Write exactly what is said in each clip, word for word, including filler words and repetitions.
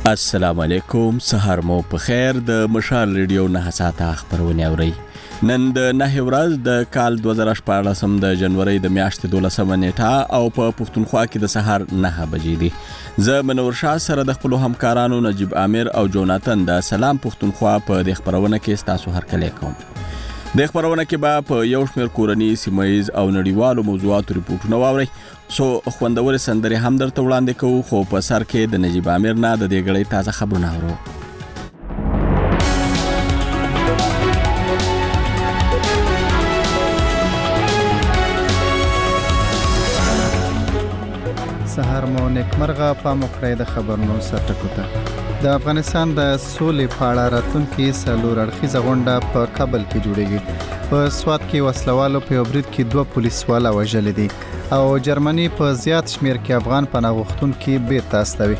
السلام علیکم، سهار مو په خیر. د مشال ریډیو نه ساته خبرونه اوري. نن د نه ورځ د کال دوه زره شپاړس د جنوري د میاشتې دولسمه نیټه او په پښتونخوا کې د سهار نه بجې دي. زه منور شاه سره د خپل همکارانو نجیب عامر او جوناتن د سلام پښتونخوا په د خبرونه کې تاسو هرکلی کوم. د خبرونه کې به په یو شمېر کورني سیمایز او نړیوالو موضوعاتو ریپورتونه واورئ. سو خوندور سندري هم درته وړاندې کوو، خو په سر کې د نجیب عامر نه د دې غړي تازه خبرونه اورو. سهار مو نیکمرغه پام وکړئ د خبرونو سرټکو ته. د افغانستان د سولې په اړه راتلونکي څلور اړخیزه غونډه په کابل کې جوړیږي. په سوات کې وسلوالو په یو برید کې دوه پولیسوال وژلي دي او جرمني په زیات شمیر کې افغان پناه غوښتونکي بیرته استوي.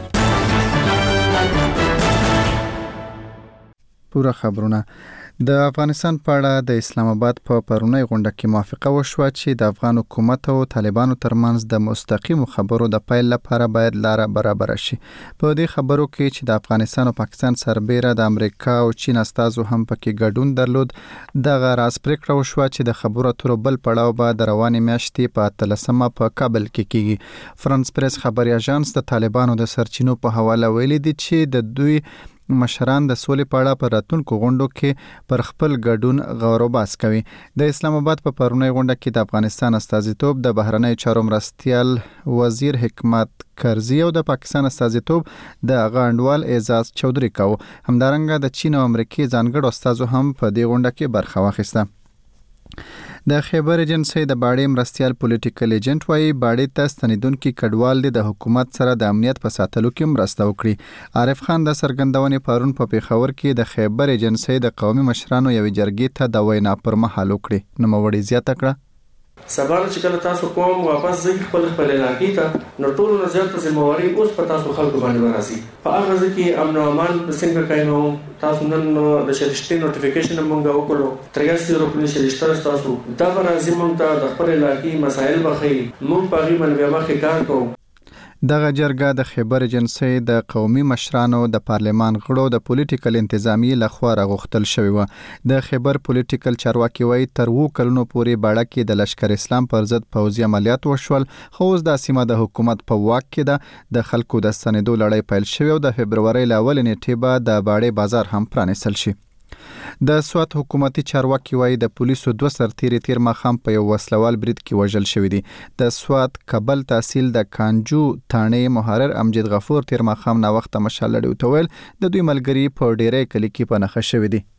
پوره خبرونه. د افغانستان په اړه د اسلام آباد په پرونی غونډه کې موافقه وشوه چې د افغان حکومت او طالبانو ترمنځ د مستقیم خبرو د پیل لپاره باید لاره برابر شي. په دې خبرو کې چې د افغانستان او پاکستان سربېره د امریکا او چین استازو هم پکې ګډون درلود، دغه راز پریکړه وشوه چې د خبرو اترو بل پړاو به د روانې میاشتې په اتلسمه په کابل کې کیږي. فرانس پریس خبري اژانس د طالبانو د سرچینو په حواله ویلي دي چې د دوی مشران د سولې په اړه په راتلونکو غونډو کې پر خپل ګډون غور او بحث کوي. د اسلام آباد په پرونی غونډه کې د افغانستان استازیتوب د بهرنی چارو مرستیال وزیر حکمت کرزي او د پاکستان استازیتوب د غانډوال اعزاز چودري کاو. همدارنګه د چین او امریکای ځانګړو استازو هم په دې غونډه کې برخه واخیسته. د خیبر ایجنسی د باړې مرستیال پولیټیکل ایجنټ وایي باړې ته ستنیدونکي کډوال دي د حکومت سره د امنیت په ساتلو کې مرسته وکړي. عارف خان د سرګندونې پرون په پیښور کې د خیبر ایجنسی د قومي مشرانو یوې جرګې ته د وینا پر مهال وکړي. نوموړي زیاته کړه سبا چې کله تاسو کوم واپس ځي خپل خپل علاقې ته نو ټول نظر ته ذمہواری اوس په تاسو خلکو باندې وراسي. په هغه ځکه امن او امان د څنګه کاینو تاسو نن د شریشتي نوټیفیکیشن مونږ وکړو تریاسي روپنی شریشتر تاسو دا راځي مونږ ته د خپل علاقې مسایل بخي مونږ په غي باندې مخه کار کوو. دغه جرګه د خیبر ایجنسی د قومي مشرانو د پارلمان غړو د پولیټیکل انتظامی لخوا راغوښتل شوی و. د خیبر پولیټیکل چارواکي وایي تر وو کلونو پورې باړه کې د لشکر اسلام پر ضد پوځي عملیات وشول، خو اوس د سیمه د حکومت په واک کې ده. د خلکو د ستنېدو لړۍ پیل شوی او د فبرورۍ له اولې نیټې به د باړې بازار هم پرانیستل شي. د سوات حکومتي چارواکي وایي د پولیسو دوه سرتیري تیر ماښام په یو وسلوال برید کې وژل شوي دي. د سوات کابل تحصیل د کانجو تانې محرر امجد غفور تیر ماښام ناوخته مشال لړۍ ته ویل د دوی ملګري په ډیری کلی کې په نښه شوي دي.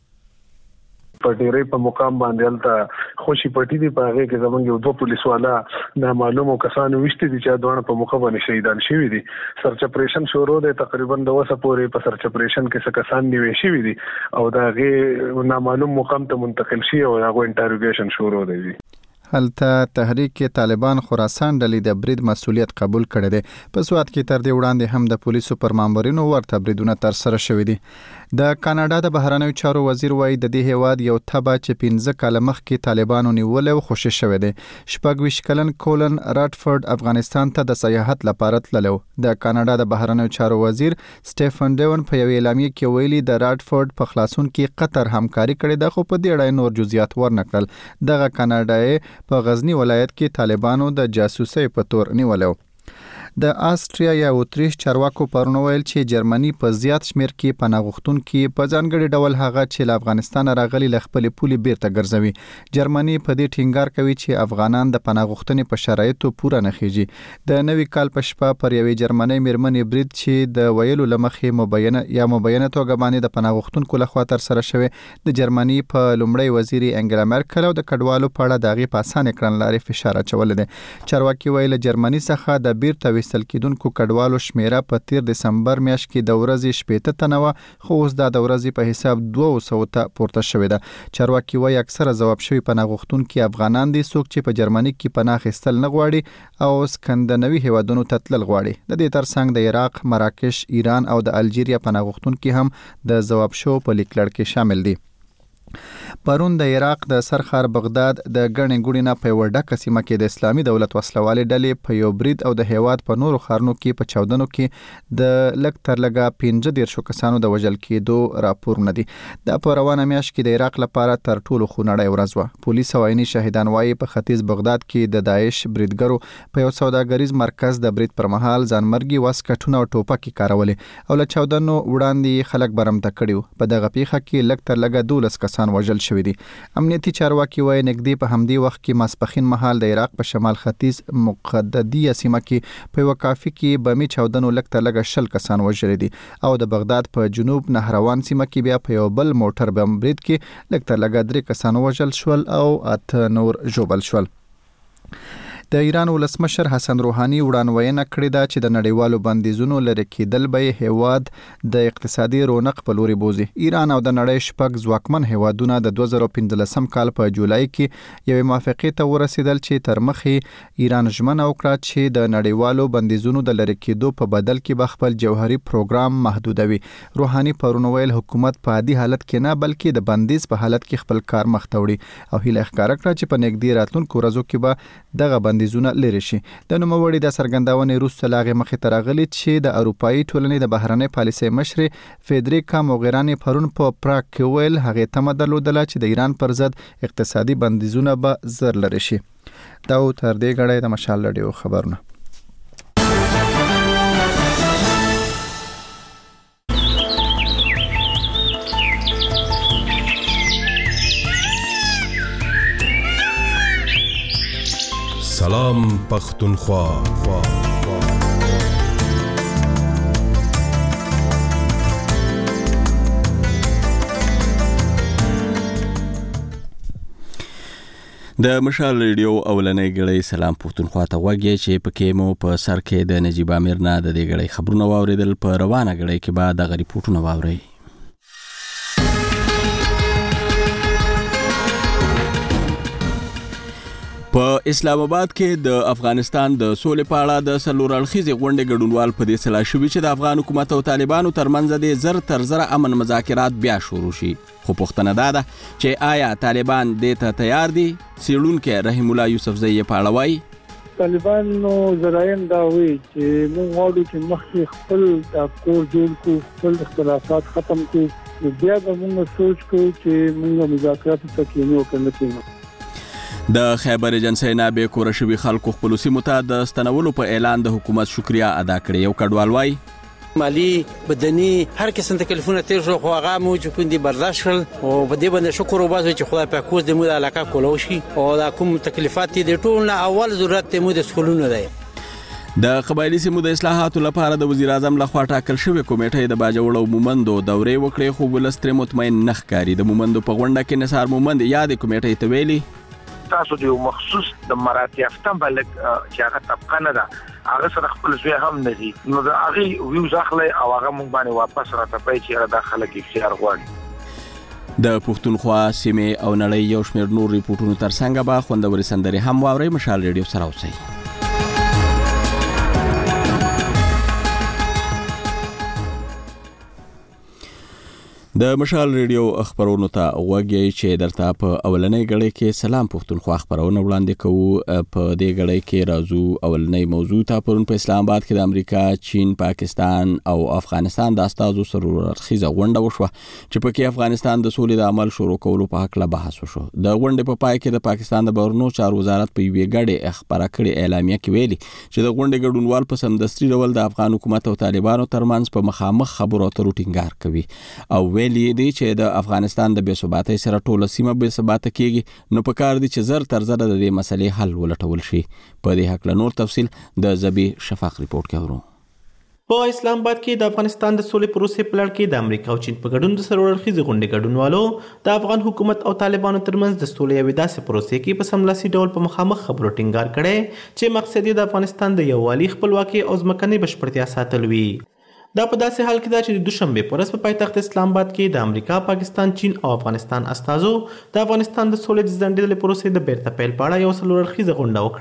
په ډیرې په مقام باندې الته خوشي پټي دي په هغه کې زمونږ یو دوه پولیس والا نامعلومو کسانو وشتي دي چې دوه په موقع باندې شهیدان شوي دي. سرچ اپریشن شروع دی تقریبا د وسه پورې په سرچ اپریشن کې څه کسان نیول شوي دي او دا هغه نامعلوم مقام ته منتقل شي او هغه انټروګیشن شروع دی. هلته تحریک طالبان خراسان ډلې د برید مسولیت قبول کړی دی. په سوات کې تر دې وړاندې هم د پولیسو پر مامورینو ورته بریدونه تر سره شوي دي. د کاناډا د بهرنیو چارو وزیر وایي د دې هیواد یو تبه چې پنځه کاله مخکې طالبانو نیولې او خوشی شوی دی. شپږ ویشت کلن کولن راټفورد افغانستان ته د سیاحت لپاره تللی. د کاناډا د بهرنیو چارو وزیر سټیفن ډیون په یو اعلامیه کې ویلي د راټفورد په خلاصون کې قطر همکاري کړې ده، خو په دې اړه نور جزئیات ورنکړل. دغه کاناډایي په غزنی ولایت کې طالبانو د جاسوسۍ په تور نیولو. د آسټریا یا اتریش چارواکو پرون ویل چې جرمني په زیات شمیر کې پناه غوښتونکي په ځانګړي ډول هغه چې له افغانستان راغلي ل خپل پولي بیرته ګرځوي. جرمني په دې ټینګار کوي چې افغانان د پناه غوښتنې په شرایطو پوره نه خېږي. د نوي کال په شپه پر یوې جرمنۍ میرمنې برید چې د ویلو لمخې مبینه یا مبینه توګه باندې د پناه غوښتونکو لخوا تر سره شوی، د جرمني په لومړی وزیر انګلا مرکل او د کډوالو په اړه دغه په اسانه کړنلارې فشار اچول دي. چارواکي ویل جرمني څخه د بیرته وستل کېدونکو کډوالو شمیره په تیر دسمبر میاشت کې د ورځې شپېته تنه وه، خو اوس دا د ورځې په حساب دوه سوه ته پورته شوې ده. چارواکي وایي اکثره ځواب شوي پناه غوښتونکي افغانان دي، څوک چې په جرمني کې پناه اخیستل نه غواړي او سکندنوي هیوادونو ته تلل غواړي. د دې ترڅنګ د عراق، مراکش، ایران او د الجیریا پناه غوښتونکي هم د ځواب شو په لیکلړ کې شامل دي. پرون د عراق د سرخار بغداد د غړې ګوړې نه په وړه سیمه کې د اسلامي دولت وسلوالې ډلې په یو برید او د هیواد په نورو ښارونو کې په چاودنو کې د لږ تر لږه پنځه دېرشو کسانو د وژل کېدو راپورونه دي. دا په روانه میاشت کې د عراق لپاره تر ټولو خونړۍ ورځ وه. پولیس او عیني شاهدان وایي په ختیځ بغداد کې د داعش بریدګرو په یو سوداګریز مرکز د برید پر مهال ځانمرګي وسکټونه او ټوپکې کارولې او له چاودنو وړاندې خلک برمته کړي. په دغه پیښه کې لږ تر لږه دولس کسان وژل شوي دي. امنیتي چارواکي وایي نږدې په همدې وخت کې ماسپښین مهال د عراق په شمال ختیځ مقددیه سیمه کې په یو کافي کې بمي چاودنو لږ تر لږه شل کسان وژل دي او د بغداد په جنوب نهروان سیمه کې بیا په یو بل موټر بم برید کې لږ تر لږه درې کسان وژل شول او اته نور ژوبل شول. د ایران ولسمشر حسن روحاني وړاندوینه کړې ده چې د نړیوالو بندیزونو لرې کېدل به هیواد د اقتصادي رونق په لوري بوزي. ایران او د نړۍ شپږ ځواکمن هیوادونه د دوه زره پنځلسم کال په جولای کې یوې موافقې ته ورسېدل چې تر مخې ایران ژمنه وکړه چې د نړیوالو بندیزونو د لرې کېدو په بدل کې به خپل جوهري پروګرام محدودوي. روحاني پرون ویل حکومت په عادي حالت کې نه بلکې د بندیز په حالت کې خپل کار مخ ته وړي او هیله ښکاره کړه چې په نږدې راتلونکو ورځو کې به دغه بندیز بندیزونه لري شي. د نوموړي د سرګندونې وروسته لاغې مخې ته راغلي چې د اروپایي ټولنې د بهرنۍ پالیسۍ مشرې فیدریکا موغراني پرون په پراګ کې ویل هغې تمه درلودله چې د ایران پر ضد اقتصادي بندیزونه به زر لري شي. دا تر دې غړې د مشال رادیو خبرونه. سلام پختونخوا. د مشال ریډیو اولنۍ غړې سلام پختونخوا ته وګورئ چې پکې مو په سر کې د نجیب امیر نه د دې غړې خبرونه واوریدل. په روانه غړې کې بعد د ریپورتونه واورئ. په اسلام آباد کې د افغانستان د سولې په اړه د څلور اړخیزې غونډې ګډونوال په دې سلا شوي چې د افغان حکومت او طالبانو ترمنځ د زر تر زر امن مذاکرات بیا شروع شي. خو پوښتنه دا ده چې آیا طالبان دې ته تیار دي؟ څېړونکی رحیم الله یوسفزۍ یې په اړه وایي. طالبانو ذرایم دا وایي چې موږ غواړو چې مخکې خپل د کور جوړ کړو، خپل اختلافات ختم کړو، نو بیا به موږ سوچ کوو چې موږ مذاکراتو ته کښېنو که نه کښېنو. د خیبر ایجنسۍ نه بې کوره شوي خلکو خپلو سیمو ته د ستنولو په اعلان د حکومت شکریا ادا کړې. یو کډوال وایي مالی بدني هر قسم تکلیفونه تیر شو، خو هغه مو چې کوم دي برداشت کړل او په دې باندې شکر وباسو چې خدای پاک کوز دې مو د علاقه کولو شي او دا کوم تکلیفات دي ټول نه اول ضرورت دې مو د سکولونو دی. د قبایلی سیمو د اصلاحاتو لپاره د وزیر اعظم لخوا ټاکل شوې کمیټې د باجوړ او مومندو دورې وکړې، خو ولس ترې مطمئن نه ښکاري. د مومندو په غونډه کې نثار مومند یادې کمیټې ته ویلي تاسو د مخصوص د مراتب یافته بلک چې هغه طبقه نه ده هغه سره خپل ځای هم نه دي، نو د هغه ویو ځخله او هغه مونږ باندې واپس راټپای چې هغه داخله کې اختیار غواړي. د پښتونخوا سیمې او نړۍ یو شمېر نور ریپورتونو ترڅنګ به خوندورې سندرې هم واورئ. مشال ریډیو سره اوسئ. د مشال ریډیو خبرونو ته وګورئ چې درته په اولنۍ غړې کې سلام پښتونخوا خبرونه وړاندې کوو. په دې غړې کې راځو اولنۍ موضوع ته. پرون په اسلام آباد کې د امریکا، چین، پاکستان او افغانستان د استازو سره ورخیزه غونډه وشوه چې پکې افغانستان د سولې د عمل شروع کولو په حق له بحث وشو. د غونډې په پای کې د پاکستان د بهرنیو چارو وزارت په یوې غړې خبره کړې اعلامیه کې ویلي چې د غونډې ګډونوال په سمدستي ډول د افغان حکومت او طالبانو ترمنځ په مخامخ خبرو اترو ټینګار کوي او ویلي دی چې د افغانستان د بې ثباتۍ سره ټوله سیمه بې ثباته کیږي، نو په کار دی چې زر تر زره د دې مسلې حل ولټول شي. په دې هکله نور تفصیل د زبی شفاق ریپورت کې اورو. په اسلام آباد کې د افغانستان د سولې پروسې په لړ کې د امریکا او چین په ګډون د څلور اړخیزې غونډې ګډونوالو د افغان حکومت او طالبانو ترمنځ د سولې یوې داسې پروسې کې په سملاسي ډول په مخامخ خبرو ټینګار کړی چې مقصد یې د افغانستان د یووالي، خپلواکۍ او ځمکنۍ بشپړتیا ساتل وي. دا په داسې حال کې ده چې د دوشنبې په ورځ په پایتخت اسلام آباد کې د امریکا، پاکستان، چین او افغانستان استازو د افغانستان د سولې د ځنډېدلې پروسې د بیرته پیل په اړه یو څلور اړخیزه غونډه وکړه.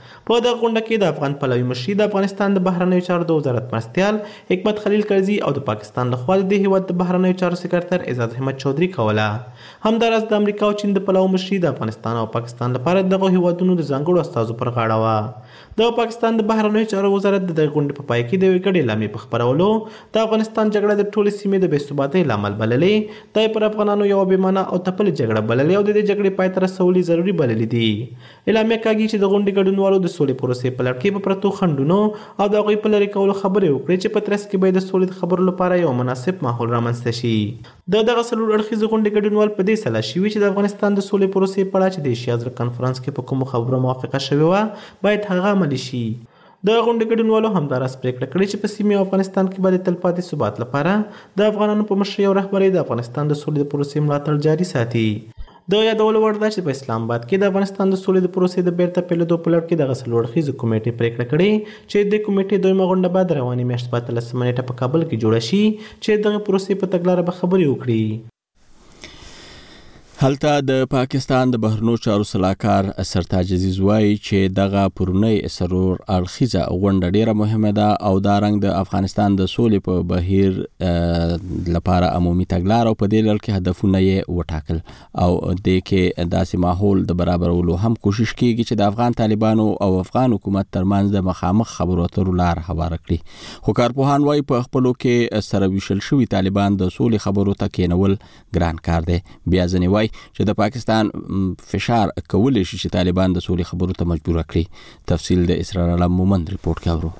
په دغه غونډه کې د افغان پلوي مشري د افغانستان د بهرنیو چارو د وزارت مرستیال حکمت خلیل کرزي او د پاکستان لخوا د دې هیواد د بهرنیو چارو سکرټر اعزاز احمد چودھری کوله. همداراز د امریکا او چین د پلوي مشري د افغانستان او پاکستان لپاره دغه هیوادونو د ځانګړو استازو پر غاړه وه. د پاکستان د بهرنیو چارو وزارت د دغه غونډې په پای کې د یوې ګډې اعلامیې په خپرولو د افغانستان جګړه د ټولې سیمې د بې ثباتۍ لامل بللې، دا پر افغانانو یوه بې معنی او تپلې جګړه بللې او د دې جګړې پای ته رسول ضروري بللې دي. اعلامیه کاږي چې د غونډې ګډونوالو د سولې پروسې په لړ کې په پرتو خنډونو او د هغوی په لرې کولو خبرې وکړي چې په ترڅ کې به د سولې د خبرو لپاره یو مناسب ماحول رامنځته شي. د دغه څلور اړخیزې غونډې ګډونوال په دې سلا شوي چې د افغانستان د سولې پروسې په اړه چې د ایشیا زړه کنفرانس کې په کومو خبرو موافقه شوې وه باید هغه عملي شي. د غونډې ګډونوالو همداراز پرېکړه کړې چې په سیمې او افغانستان کې به د تلپاتې ثبات لپاره د افغانانو په مشرۍ او رهبرۍ د افغانستان د سولې د پروسې ملاتړ جاري ساتي. د یادولو وړ ده چې په اسلام آباد کې د افغانستان د سولې د پروسې د بیرته پیلېدو په لړ کې دغه څلور اړخیزې کمیټې پرېکړه کړې چې د کمیټې دویمه غونډه به د روانې میاشتې په اتلسمه نیټه په کابل کې جوړه شي چې دغه پروسې په تګلاره به خبرې وکړي. هلته د پاکستان د بهرنیو چارو سلاکار سرتاج عزیز وایي چې دغه پرونی سرور اړخیزه غونډه ډیره مهمه ده او دا رنګ د افغانستان د سولې په بهیر لپاره عمومي تګلاره او په دې لړ کې هدفونه یې وټاکل او د کې داسې ماحول د برابرولو هم کوشش کیږي چې د افغان طالبانو او افغان حکومت ترمنځ د مخامخ خبرو اترو لار هواره کړي. خو کارپوهان وایي په خپلو کې سره ویشل شوي طالبان د سولې خبرو ته کېنول ګران کار دی. بیا ځینې وایي چې د پاکستان فشار کولی شي چې طالبان د سولې خبرو ته مجبور کړي. تفصیل د اسرار علم مومند ریپورت کاورو.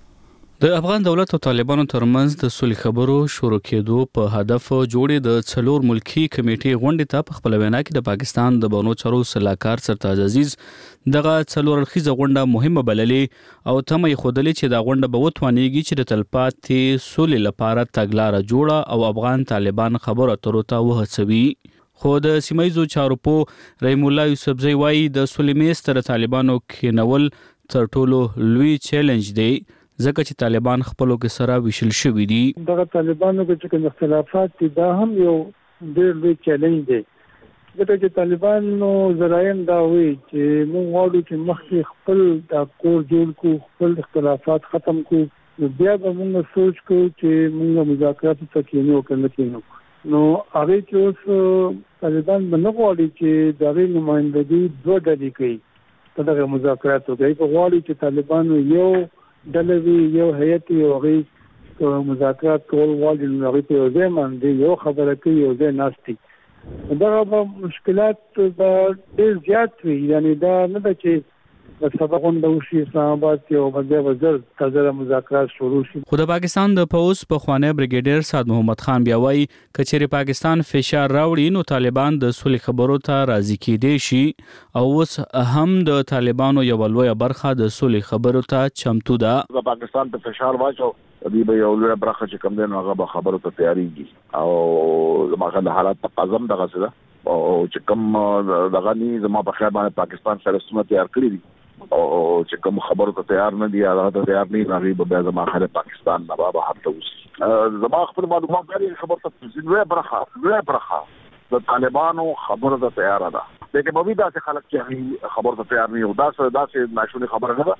د افغان دولت او طالبانو ترمنځ د سولې خبرو شروع کېدو په هدف جوړې د څلور ملکی کمیټې غونډې ته په خپل وینا کې د پاکستان د بهرنیو چارو سلاکار سرتاج عزیز دغه څلور اړخیزه غونډه مهمه بللې او تمه یې ښودلې چې دا غونډه به وتوانیږي چې د تلپاتې سولې لپاره تګلاره جوړه او افغان طالبان خبرو اترو ته وهڅوي. خو د سیمایي چارو په رحیم الله یوسفزی وایي د سولې میز ته د طالبانو کېنول تر ټولو لوی چیلنج دی ځکه چې طالبان خپلو کې سره ویشل شوي دي. دغه طالبانو کې چې کوم اختلافات دي دا هم یو ډېر لوی چیلنج دی ځکه چې طالبانو زرایم دا وایي چې موږ غواړو چې مخکې خپل د کور جوړ کړو، خپل اختلافات ختم کړو، نو بیا به موږ سوچ کوو چې موږ مذاکراتو ته کېنو که نه کېنو. نو هغه چې اوس طالبان به نه غواړي چې د هغې نمایندګي دوه ډلې کوي په دغه مذاکراتو کې. په غواړي چې طالبانو یو ډله وي، یو هیئت وي، هغوی مذاکرات کول غواړي نو هغوی په یو ځای باندې یو خبره کوي، یو ځای ناست دي. دغه به مشکلات به ډېر زیات وي. یعنې دا نه ده چې د سبا غونډه وشي اسلام آباد کې او بیا به زر تازه مذاکرات شروع شي. خو د پاکستان د پوځ پخوانی بریګیډیر سعد محمد خان بیا وایي که چیرې پاکستان فشار راوړي نو طالبان د سولې خبرو ته راضي کېدی شي او اوس هم د طالبانو یوه لویه برخه د سولې خبرو ته چمتو ده. د پاکستان ته فشار واچو دوی به یو لویه برخه چې کوم دی نو هغه به خبرو ته تیارېږي او زموږ د حالات تقاضا هم دغسې ده او چې کوم دغه ني زما په خیال باندې پاکستان سره ستونزه تیار کړي دي او چې کوم خبرو ته تیار نه دي هغه ته تیار نه دي هغه به زما خاله پاکستان نه بابا هرته وسی زما خپل معلومات لري خبر ته لویه برخه لویه برخه د طالبانو خبره ته تیار ده. دغه به وی دا چې خلک چې خبر ته تیار نه یو دا څه دا څه ناشونی خبره نه ده.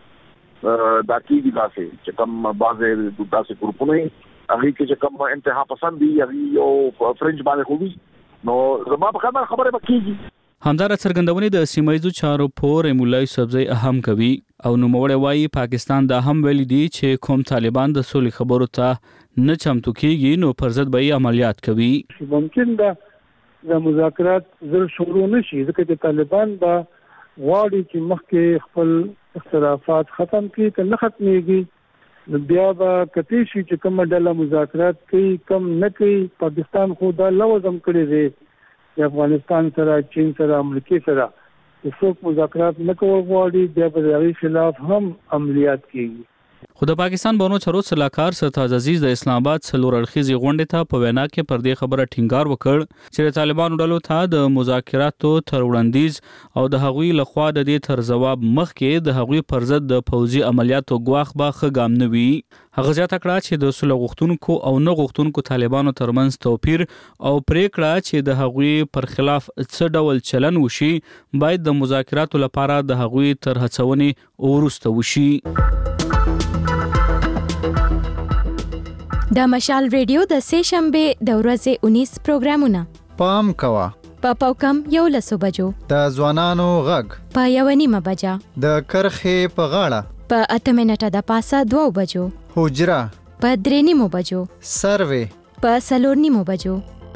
دا کیږي دا چې کوم بعضې داسې ګروپونه هغه کې چې کوم انتها پسند دي هغه یو فرنج باندې خوبي نو زما په خبره خبره وکړي. همدار څرګندونې د سیمایي چارو په رحیم الله یوسفزی اهم کوي او نوموړی وایي پاکستان دا هم ویلي دي چې کوم طالبان د سولې خبرو ته نه چمتو کیږي نو پر ضد به عملیات کوي. ممکن ده د مذاکرات زر شروع نشي ځکه چې طالبان به غواړي چې مخکې خپل اختلافات ختم کړي که نه ختمېږي نو بیا به کتی شي چې کومه ډله مذاکرات کوي کم نه کوي. پاکستان خو دا لوظم کړی دی د افغانستان سره، چین سره، امریکې سره چې څوک مذاکرات نه کول غواړي بیا به د هغې خلاف هم عملیات کېږي. خو د پاکستان بانو چارو سلاکار سرتاج عزیز د اسلام آباد څلور اړخیزې غونډې ته په وینا کې پر دې خبره ټینګار وکړ چې د طالبانو ډلو ته د مذاکراتو تر وړاندیز او د هغوی لخوا د دې تر جواب مخکې د هغوی پر ضد د پوځي عملیاتو ګواښ به ښه ګام نه وي. هغه زیاته کړه چې د صلح غوښتونکو او نه غوښتونکو طالبانو ترمنځ توپیر او پریکړه چې د هغوی پر خلاف څه ډول چلن وشي باید د مذاکراتو لپاره د هغوی تر هڅونې وروسته وشي. د مشال ریډیو د سه شنبه د ورځې انیس پروګرامونه پام کوا په پاوکم یو لسو بجو د ځوانانو غږ په یو نیمه بجه د کرخې په غاړه په اته منټه د پاسه دوه بجو حجره په درې نیمو بجو سروې په څلور نیمو بجو.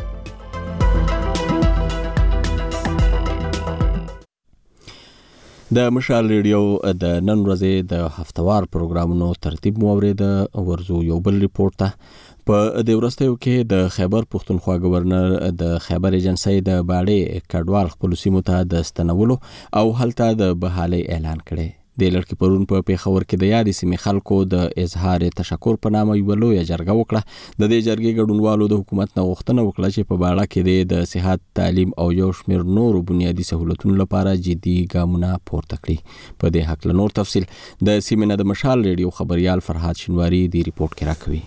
د مشال ریډیو د نن ورځې د هفتوار پروګرامونو ترتیب مو اورید. ورزو یو بل ریپورت ته په دې ورځو کې د خیبر پښتونخوا گورنر د خیبر ایجنسی د باړې کډوال خپل سیمو ته د ستنولو او هلته د بحالي اعلان کړي. د لړکی پرون په پیښور کې د یادې سیمې خلکو د اظهار تشکر په نامه یو لوی جرګه وکړه. د دې جرګې ګډونوالو د حکومت نه غوښتنه وکړه چې په باړه کې د صحت، تعلیم او یو شمېر نورو بنیادي سہولتونو لپاره جدي ګامونه پورته کړي. په دې حق له نور تفصیل د سیمې نه د مشال ریډیو خبريال فرحات شنواری دی ریپورت کې راکوي.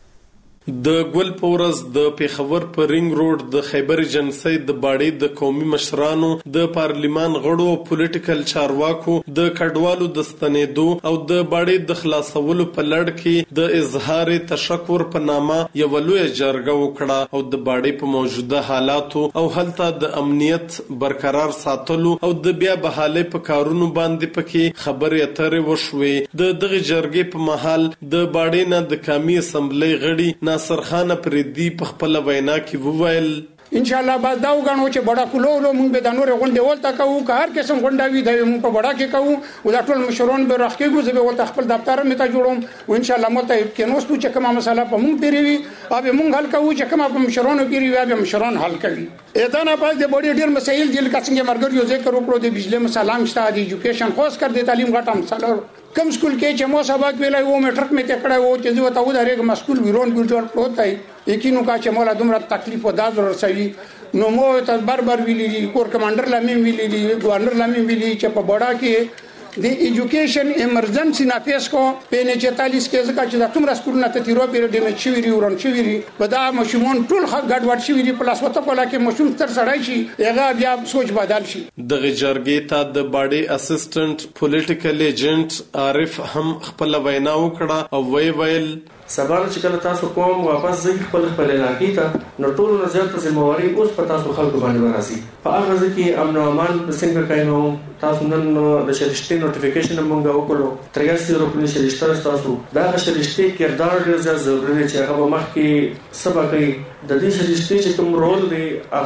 د ګل پورز د پیښور په رینګ روډ د خیبر ایجنسی د باړې د قومي مشرانو، د پارلیمان غړو او پولیټیکل چارواکو د کډوالو د ستنېدو او د باړې د خلاصولو په لړ کې د اظهار تشکر په نامه یو لوی جرګه وکړه او د باړې په موجوده حالاتو او هلته د امنیت برقرار ساتلو او د بیا بحالي په کارونو باندې پکې خبرې اترې وشوې. د دغه جرګې په محل د باړې نه د قومي اسمبلی غړي ناصر خان پردي په خپل وینا کې وویل ان شاء الله بعد دا وګڼو چې بڑا کولو موږ به د نور غونډې ولته کوو که هر قسم غونډه وي د موږ په بڑا کې کوو او دا ټول مشرون به راخکې ګوزه به ولته خپل دفتر مې ته جوړوم او ان شاء الله مو ته کې نو ستو چې کومه مسله په موږ پیریوي او به موږ حل کوو چې کومه په مشرونو پیریوي به مشرون حل کوي. اته نه پاس د بډې ډیر مسایل دي لکه څنګه مرګ یو ذکر وکړو د بجلی مسالم شته د ایجوکیشن خاص کر د تعلیم غټه مسله کم سکول کې چې مو سبق ویلای وو میټرک مې ته کړه وو چې زه ته ودرېږم مسکول ویرون ګلټور پروتای یقینو کا چې مولا دومره تکلیف و داز ورسوي نو مو ته بار بار ویلي کور کمانډر لامي ویلي ګورنر لامي ویلي چې په بڑا کې د ایجوکیشن ایمرجنسي نافذ کو په نه چتالیس کې ځکه چې د تومره سکولونه ته تیرو پیری د مچويري ورن چويري په دا مشمون ټول خ ګډ وډ شويري پلاس وته په لکه مشمون تر سړای شي هغه بیا سوچ بدل شي. د جرګې ته د باډي اسسټنټ پولیټیکل ایجنټ عارف هم خپل وینا وکړه او وی ویل سبا چې کله تاسو کوم واپس ځي خپل خپل علاقې ته نو ټول نظر ذمہواری اوس په تاسو خلکو باندې وراسي. په هغه ځکه امن او امان په څنګه کاینو تاسو نن د شریشتي نوټیفیکیشن مونږ وکړو ترګاسي روپنی شریشتره تاسو دا شریشتي کردار ډیر زیات ضروري دی چې هغه مخکې سبا کوي د دې شریشتي چې کوم رول دی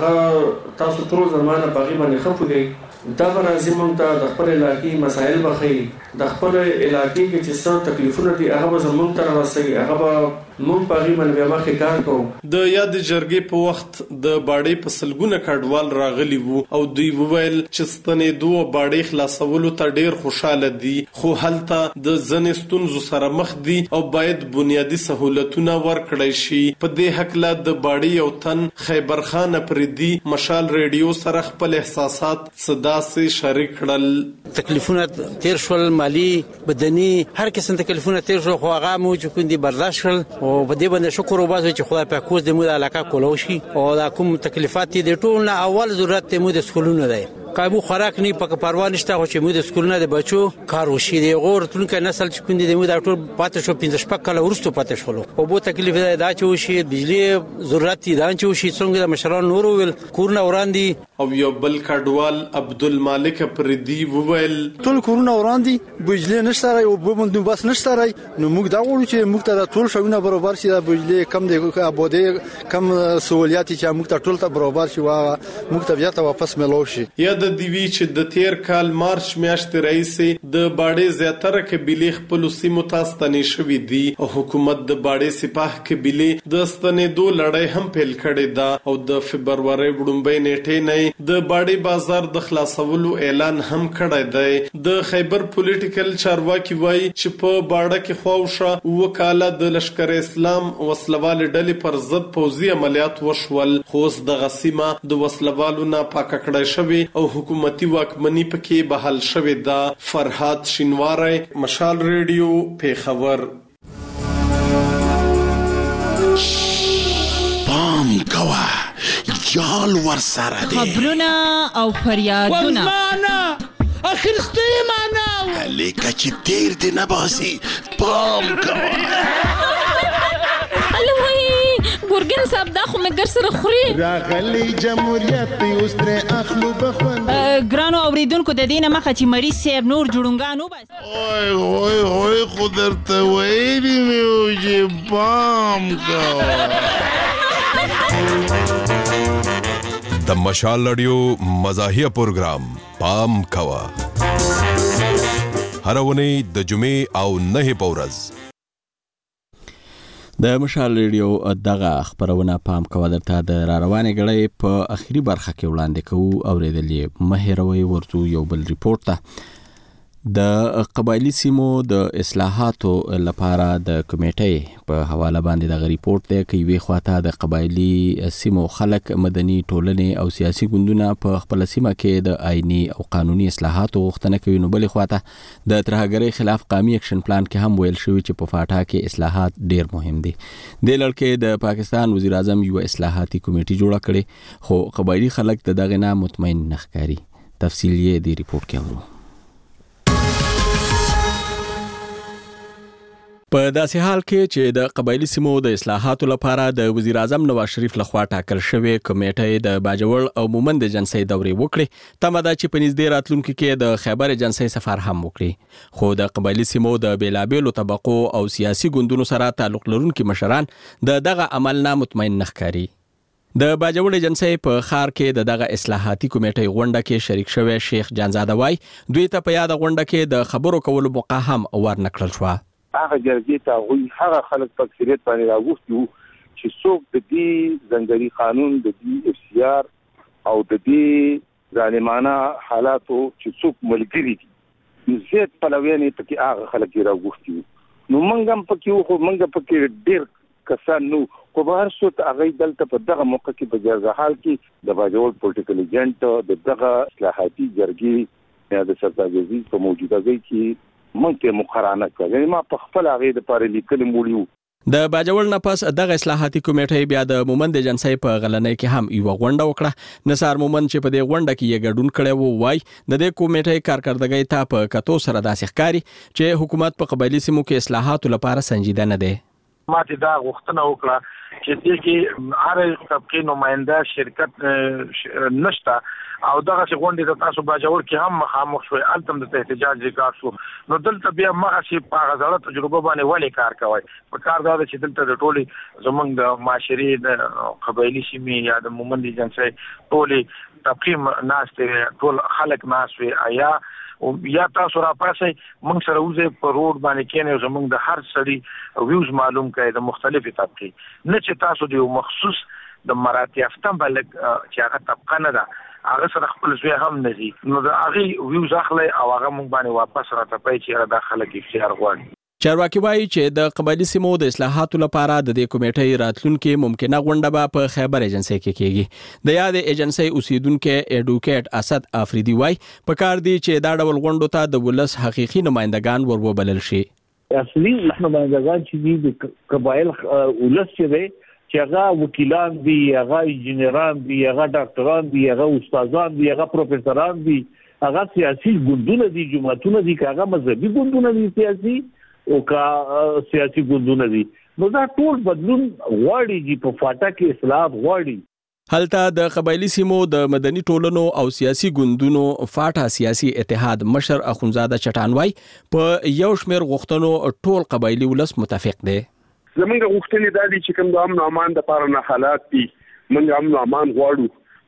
هغه تاسو ټول زمانه باغی باندې خپوږي دا راځي مونږ ته د خپل علاقې مسایل بخي د خپل علاقې کې چې څو تکلیفونه دي هغه زموږ ته راځي هغه مونږ باغی باندې مخکې کار کوو. د یاد جرګې په وخت د باډي په سلګونه کډوال راغلي وو او دوی وویل چې ستنېدو او باډي خلاصولو ته ډیر خوشاله دي خو هلته د ځنې ستونزو سره مخ دي او باید بنیادی سہولتونه ورکړی شي. په دې حق لا د باډي یو تن خیبر خان پردي مشال ریډیو سره خپل احساسات صدا سي شریک کړل. تکلیفونه تیر شول، مالی بدني هر قسم تکلیفونه تیر شو خو هغه مو چې کوم دي برداشت کړل او په دې باندې شکر وباسو چې خدای په کوز د مو د علاقه کولو شي او دا کوم تکلیفات دي ټول نه اول ضرورت ته مو د سکولونو دی کابو خوراک نه پک پروا نشته خو چې مو د سکولونو د بچو کار وشي دی غور تونکه نسل چې کوم دي د مو د ټول پاتې شو پنځه شپږ کاله ورستو پاتې شول او بو تکلیف دا چې وشي بجلی ضرورت دي دا چې وشي څنګه د مشران نور ول کورونه وړاندې او یو بل کډوال عبدالمالک پردي وویل ټول کورونه وړاندې بجلی نشته او بو باندې بس نشته نو موږ دا وړو چې موږ ته ټول شونه برابر شي د بجلی کم دی ابوده کم سہولیات چې موږ ته ټول ته برابر شي وا موږ ته بیا ته واپس ملو شي. یا د دیوی چې د تیر کال مارچ میاشتې راځي د باډي زیاتره قبيله خپل سیمو ته ستنې شوې دي او حکومت د باډي سپاه قبيله د ستنې دوه لړۍ هم پیل کړې ده او د فبرवरी وړاندې نیټه نه د باډي بازار د خلاصولو اعلان هم کړی دی. د خیبر پولیټیکل چارواکي وایي چې په باډه کې خواوشه وکاله د لشکر اسلام وسلوال ډلې پر ضد پوځي عملیات وشول، خو اوس دغه سیمه د وسلوالو نه پاکه کړای شوې او حکومتي واکمني پکې بحال شوې ده. فرهاد شینواری، مشال ریډیو، پیښور. پام کوه یال ور سره دی خبرونه او فریادونه والمانا اخرستی معنا لیکه چې تیر دی نباسي. پام کوه الوی ګورګین صاحب دا خو مګر سره خوري راغلی جمهوریت اوس تر اخلو بخون ګرانو اوریدونکو د دینه مخه چې مریض صاحب نور جوړونګانو بس اوه اوه اوه قدرت ویلی میو چې پام کوه. د مشال رادیو مزاحیه پروګرام پام کوه هر ونی د جمعې او نه پورز. د مشال ریډیو دغه خبرونه پام کوه درته د را روانې غړې په اخیری برخه کې وړاندې کوو. اورېدلې مه هېروئ. ورځو یو بل ریپورت ته د قبایلی سیمو د اصلاحاتو لپاره د کمیټې په حواله باندې دغه ریپورت دی چې یوې خواته د قبایلی سیمو خلک، مدني ټولنې او سیاسي ګوندونه په خپل سیمه کې د آئینی او قانوني اصلاحاتو غوښتنه کوي، نو بلې خواته د ترهګرۍ خلاف قومي اکشن پلان کې هم ویل شوی چې په فاټا کې اصلاحات ډیر مهم دي. د لړکې د پاکستان وزیر اعظم یو اصلاحاتي کمیټه جوړه کړې، خو قبایلی خلک د دغه نه مطمئن نه ښکاري. تفصیل یې د ریپورت کې اورو. په داسې حال کې چې د قبایلی سیمو د اصلاحاتو لپاره د وزیر اعظم نواز شریف لخوا ټاکل شوې کمیټه د باجوړ او مومند جنسي دورې وکړي، تمه ده چې په نږدې راتلونکو کې د خیبر جنسي سفر هم وکړي. خو د قبایلی سیمو د بیلابیلو طبقو او سیاسي ګوندونو سره تعلق لرونکي مشران د دغه عمل نه مطمئن نه ښکاري. د باجوړ جنسي په خار کې د دغه اصلاحاتي کمیټې غونډه کې شریک شوی شیخ جانزاده وای دوی ته په یاد غونډه کې د خبرو کولو موقع هم ورنکړل شو. هغه جرګې ته غوي هغه خلک په اکثریت باندې راغوښتي چې څوک د دې ځنګلي قانون، د دې اف سی آر او د دې ظالمانه حالاتو چې څوک ملګری دي، نو زیات پلویانې پکې هغه خلک راغوښتي. نو موږ هم پکې وو، خو موږ پکې ډېر کسان نو خو به هر څوک هغه دلته په دغه موقع کې په جرګه حال کې د باجوړ پولیټیکل ایجنټ د دغه اصلاحاتي جرګې یا د سردار عزیز په موجودګۍ کې مونږ مقرانه کړل. ما په خپل هغه د پاره لیکل مولیو. د باجوړ نه پس دغه اصلاحاتي کمیټه بیا د مومند جنسي په غلنۍ کې هم یو غونډه وکړه. نثار مومند چې په دې غونډه کې یې ګډون کړی وو وای د دې کمیټې کارکردګۍ ته په کتو سره داسې ښکاري چې حکومت په قبایلی سیمو کې اصلاحاتو لپاره سنجیده نه دی. ما ته دا غوښتنه وکړه چې دې کې هر طبقه نماینده شرکت نشته او دغه غونډې د تاسو باجوړ کې هم مخامخ شوي، التم د احتجاج ذکر شو. نو دلته بیا مخه شي په غزړه تجربه باندې ولې کار کوي. په کار دا چې دلته د ټولي زمونږ د معاشري د قبایلی سیمې یا د مومند جنسي ټولي طبقه ناشته ټول خلک ناشوي آیا یا تاسو را پاسي موږ سره وځي په روډ باندې کې زمونږ د هر سړي ویوز معلوم کړي د مختلفي طبقه نه چې تاسو د مخصوص د مراتب یافتم بلک چې هغه طبقه نه ده هغه سره خپل ځای هم نزي، نو دا هغه ویوز اخلي او هغه موږ باندې واپس راته پي چې دا خلک اختیار غواړي. چارواکي وایي چې د قبایلی سیمو د اصلاحاتو لپاره د دې کمیټې راتلونکي ممکنه غونډه به په خیبر ایجنسي کې کیږي. د یاد ایجنسي اوسیدونکو اډوکیټ اسد افریدي وایي په کار دی چې دا ډول غونډو ته د ولس حقيقي نمائندگان وروبلل شي. اصلي نمائندگان چې د قبایل ولس چې دی چې هغه وکیلان دي، هغه انجینران دي، هغه ډاکټران دي، هغه استادان دي، هغه پروفیسوران دي، هغه سیاسي ګوندونه دي، جماعتونه دي، هغه مذهبي ګوندونه دي سیاسي او کا سیاسي ګوندونه دي. نو دا ټول بدلون غواړي چې په فاټا کې اصلاحات غواړي. هلته د قبایلی سیمو د مدني ټولنو او سیاسي ګوندونو فاټا سیاسي اتحاد مشر اخونزاده چټانوای په یو شمېر غوښتنو ټول قبایلی ولس متفق دي. زمونږ غوښتنې دا دي چې کوم د امن او امان د لپاره نه حالات دي، موږ امن او امان غواړو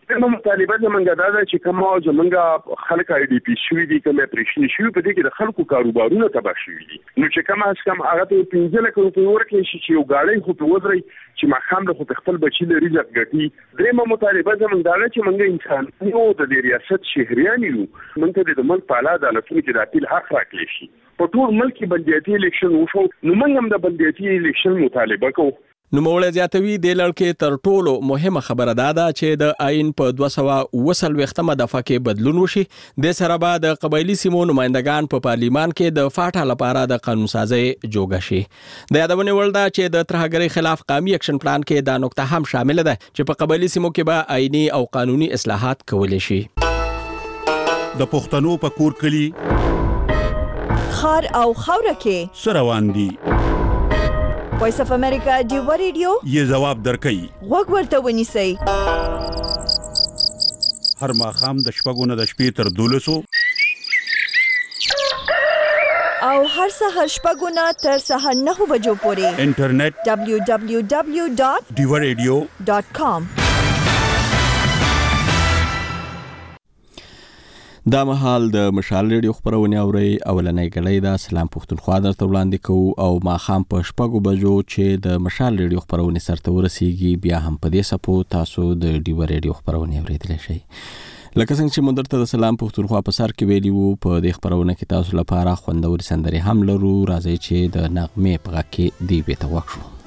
نو مطالبه زمونږ دا ده چې کوم زمونږ خلک آی ډي پی شوي دي کوم اپریشن شوي په دې کې د خلکو کاروبارونه تباہ شوي دي نو چې کوم اس کوم هغه ته پنځه لکه روپۍ ورکړي شي چې یو گاډي خو په وزري چې مخام له خپل بچی لري رزق ګټي درېمه مطالبه زمونږ دا ده چې موږ انسان یو د دې ریاست شهريان یو موږ ته د ملک په اعلی عدالتونو کې د اپیل حق راکړي شي په ټول ملک کې بلدیاتي الیکشن وشو نو موږ هم د بلدیاتي الیکشن مطالبه کوو. نوموړی زیاتوي د لړ کې تر ټولو مهمه خبره دا ده چې د آئین په دوه سوه اوه څلوېښتمه دفعه کې بدلون وشي. د سره به د قبایلي سیمو نمایندګان په پارلیمان کې د فاټا لپاره د قانون سازي جوګه شي. د یادونې وړ ده چې د ترهګرۍ خلاف قومي اکشن پلان کې دا نقطه هم شامل ده چې په قبایلي سیمو کې به آئینی او قانوني اصلاحات کولی شي. د پښتنو په کور کلی خار او خوره کې سروان دي. وایس اف امریکا دیو ریډیو یې جواب درکړي وګ ورته ونیسئ هر ماښام د شپږو نه د شپې تر دولسو او هر سهار شپږو نه تر سهار نهو بجو پورې انټرنیټ دبلیو دبلیو دبلیو ډاٹ دیو ریډیو ډاٹ کام. دا مهال د مشال ریډیو خبرونه اوري اولنۍ غړۍ دا سلام پښتونخوا درته وړاندې کوو او ماښام په شپږو بجو چې د مشال ریډیو خبرونه سرته ورسیږي بیا هم په دې سپو تاسو د ډیو ریډیو خبرونه اوریدلی شئ. لکه څنګه چې مونږ درته د سلام پښتونخوا په سر کې ویلی وو په دې خبرونه کې تاسو لپاره خوندوري سندرې هم لرو. راځي چې د نغمې په غږ کې دی به توقع شو.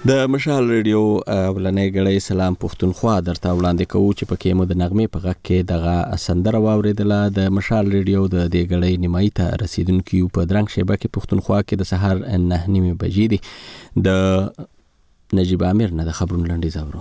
د مشال ریډیو ولنې غړې سلام پښتونخوا درته وړاندې کوو چې پکې مو د نغمې په غږ کې دغه سندره واوریدله. د مشال ریډیو د دې غړې نیمایي ته رسیدونکي په درنګ شیبه کې پښتونخوا کې د سحر نه نیمې بجې دي. د نجیب امیر نه د خبرونو لنډیز اورو.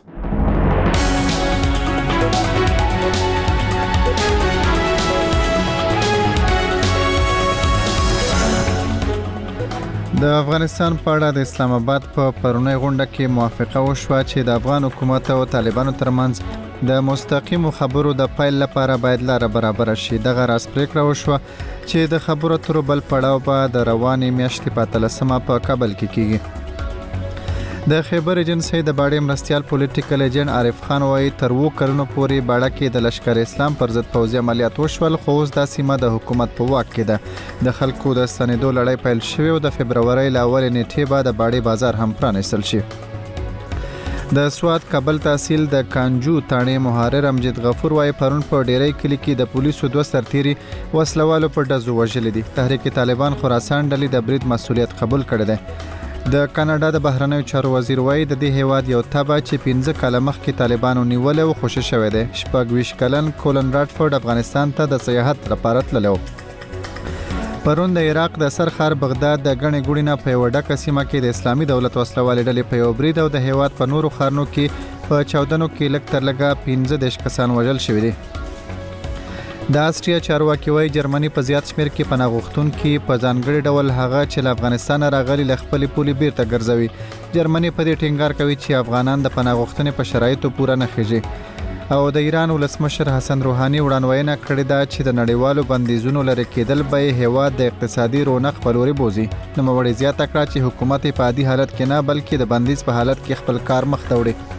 د افغانستان په اړه د اسلام آباد په پرونی غونډه کې موافقه وشوه چې د افغان حکومت او طالبانو ترمنځ د مستقیمو خبرو د پیل لپاره باید لاره برابر شي. دغه راز پریکړه وشوه چې د خبرو اترو بل پړاو به د روانې میاشتې په اتلسمه په کابل کې کیږي. د خیبر ایجنسی د باړې مرستیال پولیټیکل ایجنټ عارف خان وایي تر وو کلونو پورې باړه کې د لشکر اسلام پر ضد پوځي عملیات وشول، خو اوس دا سیمه د حکومت په واک کې ده. د خلکو د ستنېدو لړۍ پیل شوې او د فبرورۍ له اولې نیټې به د باړې بازار هم پرانیستل شي. د سوات کابل تحصیل د کانجو تاڼې محرر امجد غفور وایي پرون په ډیری کلی کې د پولیسو دوه سرتیري وسلوالو په ډزو وژلي دي. تحریک طالبان خراسان ډلې د برید مسؤلیت قبول کړی دی. د کاناډا د بهرنیو چارو وزیر وایي د دې هیواد یو تبع چې پنځه کاله مخکې طالبانو نیولې او خوشی شوی دی. شپږ ویشت کلن کولن راډفورد افغانستان ته د سیاحت لپاره تللی و. پرون د عراق د سرخار بغداد د ګڼې ګوڼې نه په یوه ډکه سیمه کې د اسلامي دولت وسلوالې ډلې په یو برید او د هیواد په نورو ښارونو کې په چاودنو کې لږ تر لږه پنځه دېرش کسان وژل شوي دي. د آسټریا چارواکي وایي جرمني په زیات شمېر کې پناه غوښتونکي په ځانګړي ډول هغه چې له افغانستانه راغلي له خپلې پولې بیرته ګرځوي. جرمني په دې ټینګار کوي چې افغانان د پناه غوښتنې په شرایطو پوره نه خېږي. او د ایران ولسمشر حسن روحاني وړاندوینه کړې ده چې د نړیوالو بندیزونو لرې کېدل به یې هیواد د اقتصادي رونق په لوري بوځي. نوموړې زیاته کړه چې حکومت یې په عادي حالت کې نه بلکې د بندیز په حالت کې خپل کار مخ ته وړي.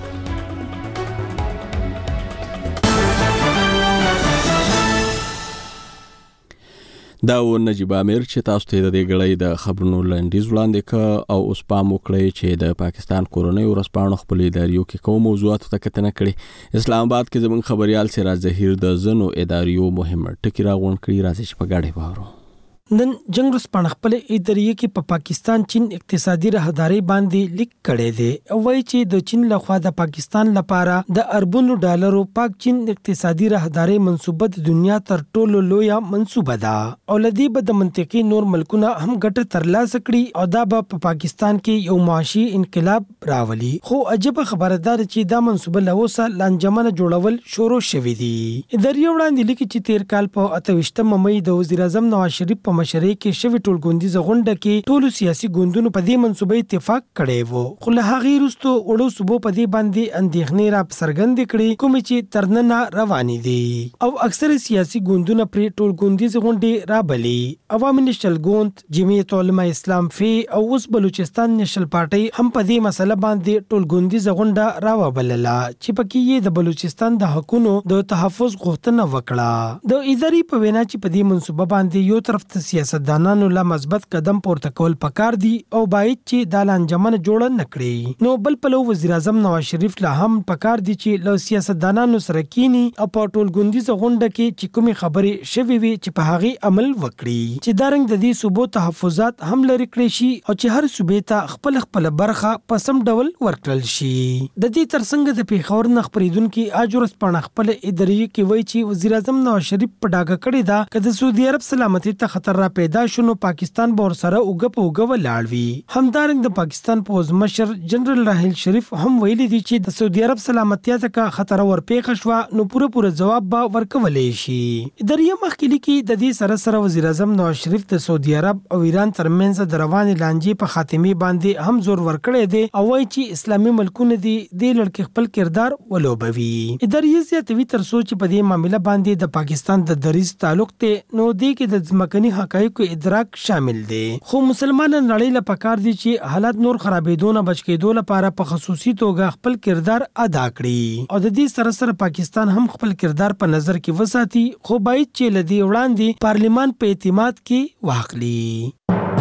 دا و نجیب امیر چې تاسو ته د دې غړې د خبرونو لنډیز وړاندې ک او اوس پام وکړئ چې د پاکستان کورونی ورسپانو خپل اداریو کې کوم موضوعات ته کتنه کړي. اسلام آباد کې زموږ خبريال سراج ظهیر د زنو اداریو مهم ټکی راغون کړي. راځي چې په غاړې وارو. نن جنگ رسپان خپل اداریه کې په پاکستان چین اقتصادي راهداري باندې لیک کړي دي او وایي چې د چین لخوا د پاکستان لپاره د اربونو ډالرو پاک چین اقتصادي راهداري منصوبه د دنیا تر ټولو لویه منصوبه ده او لدی به د منطقي نور ملکونه هم ګټه ترلاسه کړي او دا به په پاکستان کې یو معاشي انقلاب راولي. خو عجیب خبردار چې دا منصوبه لوسه لانجمنه جوړول شروع شوې دي. اداریه وړاندې لیکي چې تیر کال په اته ویشتمه مې د وزیر اعظم نواز شریف په مشرۍ کې شوی ټولګوندیزه غونډه کې ټولو سیاسي ګوندونو په دې منصوبه اتفاق کړی وو. خو له هغې وروسته وړو صوبو په دې باندې اندېښنې را څرګندې کړې کومې چې تر ننه روانې دي او اکثره سیاسي ګوندونه پرې ټولګوندیزه غونډې رابلي. عوامي نېشنل ګوند، جمعیت علما اسلام فی او اوس بلوچستان نېشنل پارټۍ هم په دې مسله باندې ټولګوندیزه غونډه راوبلله چې پکې یې د بلوچستان د حقونو د تحفظ غوښتنه وکړه. د ادارې په وینا چې په دې منصوبه باندې یو طرف ته سیاست دانانو لا مثبت قدم پورته کول پکار دي او باید چې د لانجمن جوړ نه کړي. نو بل پلو وزیر اعظم نواز شریف لا هم پکار دي چې له سیاست دانانو سره کینی او په ټولګوندیزه غونډه کې چې کومې خبرې شوي وي چې په هغه عمل وکړي چې دا رنګ د دې صوبو تحفظات هم لري کړی شي او چې هر صوبې ته خپل خپل برخه په سم ډول ورکړل شي. د دې ترڅنګ د پیښور نه خبرېدونکو اجورس پاڼه خپل ادارې کې وایي چې وزیر اعظم نواز شریف په ډاګه کړی دا چې د سعودي عرب سلامتي ته خطر را پیدا شونو پاکستان به ورسره اوګه په اوګه ولاړ وي. همدارنګ د پاکستان پوز مشر جنرال راحیل شریف هم ویلي دي چې د سعودي عرب سلامتیا ته خطر ورپېښ شو نو پوره پوره جواب به ورکولې شي. ادارې مخکې لیکي د دې سره سره وزیر اعظم نواز شریف د سعودي عرب او ایران ترمنځ د روانې لانجې په خاتمه باندې هم زور ورکړی دی او وایي چې اسلامي ملکونه دي د لړک خپل کردار ولوبوي. ادارې زیاتوي تر سوچ په دې معاملې باندې د پاکستان د دریز تعلق ته نو دی کې د ځمکني حقایقو ادراک شامل دي. خو مسلمانان نړۍ له پکار دي چې حالات نور خرابېدو نه بچ کېدو لپاره په خصوصي توګه خپل کردار ادا کړي او د دې سره سره پاکستان هم خپل کردار په نظر کې وساتي خو باید چې لدی وړاندې پارلیمان په اعتماد کې واخلي.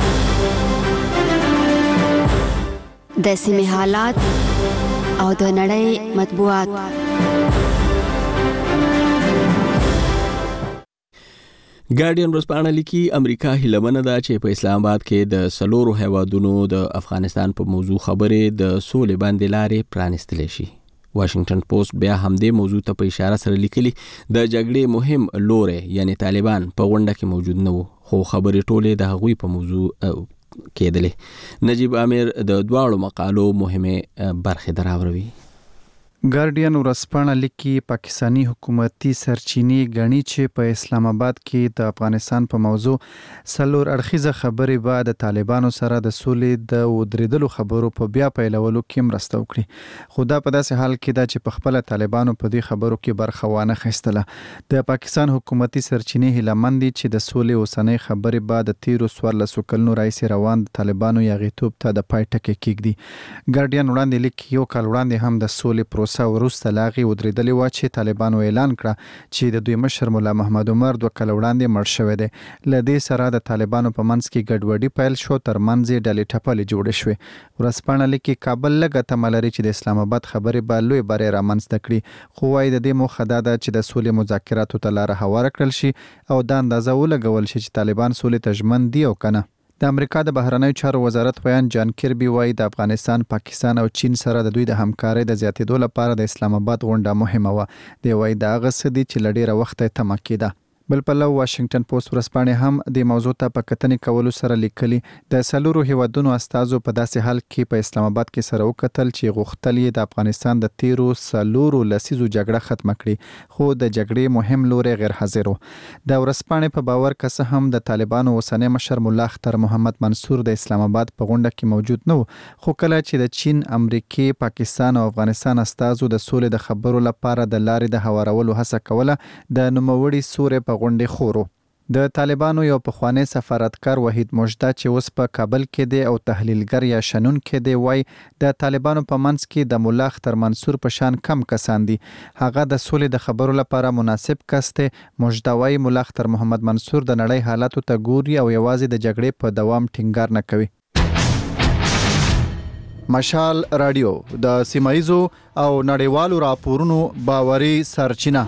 د سیمې حالات او د نړۍ مطبوعات. ګارډین ورځپاڼه لیکي امریکا هیلمنه ده چې په اسلام آباد کې د سلورو هیوادونو د افغانستان په موضوع خبرې د سولې باندې لارې پرانستلی شي. واشنگټن پوسټ بیا همدې موضوع ته په اشاره سره لیکلي د جګړې مهم لوری یعنی طالبان په غونډه کې موجود نه وو، خو خبرې ټولې د هغوی په موضوع کېدلې. نجیب امیر د دواړو مقالو مهمه برخې دراوروي. ګارډین ورځپاڼه لیکي پاکستانی حکومتي سرچینې غني چې په اسلام آباد کې د افغانستان په موضوع سلور اړخیزه خبرې بعد د طالبانو سره د سولې د ودرېدلو خبرو په بیا پیلولو کې مرسته وکړي، خو دا په داسې حال کې ده چې په خپل طالبانو په دې خبرو کې برخه وانه خیستله. د پاکستان حکومتي سرچینې هیلمند دي چې د سولې اوسنۍ خبرې بعد د تیرو څوارلسو کلونو راهیسې روان د طالبانو یاغیتوب ته د پای ټکی کېږدي. ګارډین وړاندې لیکي یو کال وړاندې هم د سولې پروسه وروسته لاغي ودرېدلې وه چې طالبانو اعلان کړه چې د دوی مشر مولا محمد عمر دوه کاله وړاندې مړ شوی دی. له دې سره د طالبانو په منځ کې ګډوډي پیل شو، ترمنځ یې ډلې ټپلې جوړې شوې. ورځپاڼه لیکي کابل لږه تمه لري چې د اسلام آباد خبرې به لوی بری رامنځته کړي، خو وایي د دې موخه دا ده چې د سولې مذاکراتو ته لاره هواره کړل شي او دا اندازه ولګول شي چې طالبان سولې ته ژمن دي او کنه. د امریکا د بهرنیو چارو وزارت ویان جان کربي وایي د افغانستان، پاکستان او چین سره د دوی د همکارۍ د زیاتېدو لپاره د اسلام آباد غونډه مهمه وه. دی وایي دا هغه څه دي چې له ډېره وخته تمه کېده. بل پلو واشنگټن پوسټ ورځپاڼې هم د موضوع ته په کتنې کولو سره لیکلي د سلورو هیوادونو استازو په داسې حال کې په اسلام آباد کې سره وکتل چې غوښتل یې د افغانستان د تیرو سلورو لسیزو جګړه ختمه کړي، خو د جګړې مهم لوری غیر حاضر و. د ورځپاڼې په باور که څه هم د طالبانو اوسنی مشر ملا اختر محمد منصور د اسلام آباد په غونډه کې موجود نه و، خو کله چې د چین، امریکې، پاکستان او افغانستان استازو د سولې د خبرو لپاره د لارې د هوارولو هڅه کوله، د نوموړي سورې په غونډې خورو. د طالبانو یو پخوانی سفارتکار وحید مجده چې اوس په کابل کې دی او تحلیلګر یا شنونکی دی، وایي د طالبانو په منځ کې د مولا اختر منصور په شان کم کسان دي، هغه د سولې د خبرو لپاره مناسب کس دی. مجده وایي مولا اختر محمد منصور د نړۍ حالاتو ته ګوري او یوازې د جګړې په دوام ټینګار نه کوي. مشال رادیو د سیمایزو او نړیوالو راپورونو باوري سرچینه.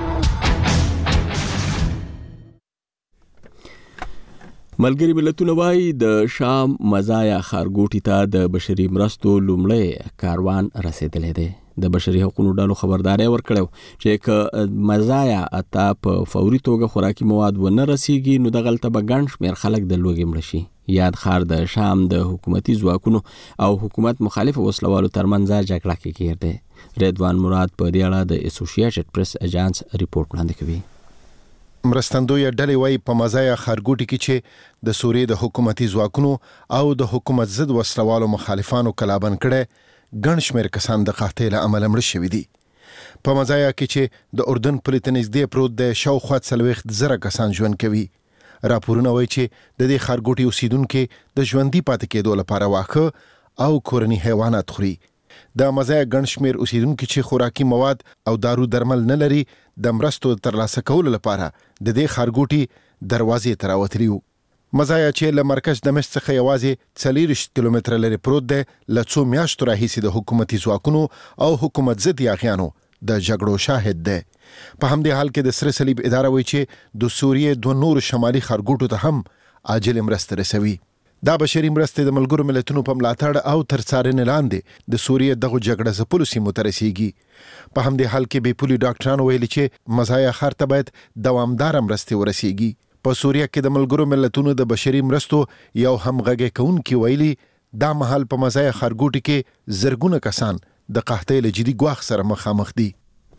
ملګری ملتونه وایي د شام مزایا ښارګوټي ته د بشري مرستو لومړی کاروان رسیدلی دی. د بشري حقوقو ډلو خبرداری ورکړو چې که مزایا اته په فوري توګه خوراکي مواد ونه رسیږي نو دغلته به ګڼ شمېر خلک د لوږې مړه شي. یاد ښار د شام د حکومتي ځواکونو او حکومت مخالف وسلوالو ترمنځ جګړه کې گیر دی. رضوان مراد په دې اړه د اسوسییټډ پریس اجانس ریپورت وړاندې کوي. مرستندوی ډلې وایي په مزایا ښارګوټي کې چې د سوریې د حکومتي ځواکونو او د حکومت ضد وسلوالو مخالفانو کلابند کړي، ګڼ شمېر کسان د قحطۍ له امله مړه شوي دي. په مزایا کې چې د اردن پولې ته نږدې پروت دی، شاوخوا څلوېښت زره کسان ژوند کوي. راپورونه وایي چې د دې ښارګوټي اوسیدونکي د ژوندي پاتې کېدو لپاره واښه او کورني حیوانات خوري. د مزایا ګڼ شمېر اوسیدونکي چې خوراکي مواد او دارو درمل نه لري، د مرستو ترلاسه کولو لپاره د دې ښارګوټي دروازې ته راوتلي وو. مزایا چې له مرکز دمشق څخه یوازې څلېرویشت کیلومتره لرې پروت دی، له څو میاشتو راهیسې د حکومتي ځواکونو او حکومت ضد یاغیانو د جګړو شاهد دی. په همدې حال کې د سره صلیب اداره وایي چې د سوریې دوه نورو شمالي ښارګوټو ته هم عاجل مرسته رسوي. دا بشري مرستې د ملګرو ملتونو په ملاتړ او تر څارنې لاندې د سوریې دغه جګړه ځپلو سیمو ته رسیږي. په همدې حال کې بې پولي ډاکټرانو ویلي چې مزایا ښار ته باید دوامداره مرستې ورسیږي. په سوریه کې د ملګرو ملتونو د بشري مرستو یو همغږی کوونکي ویلي دا مهال په مزایا ښارګوټي کې زرګونه کسان د قحطۍ له جدي ګواښ سره مخامخ دي.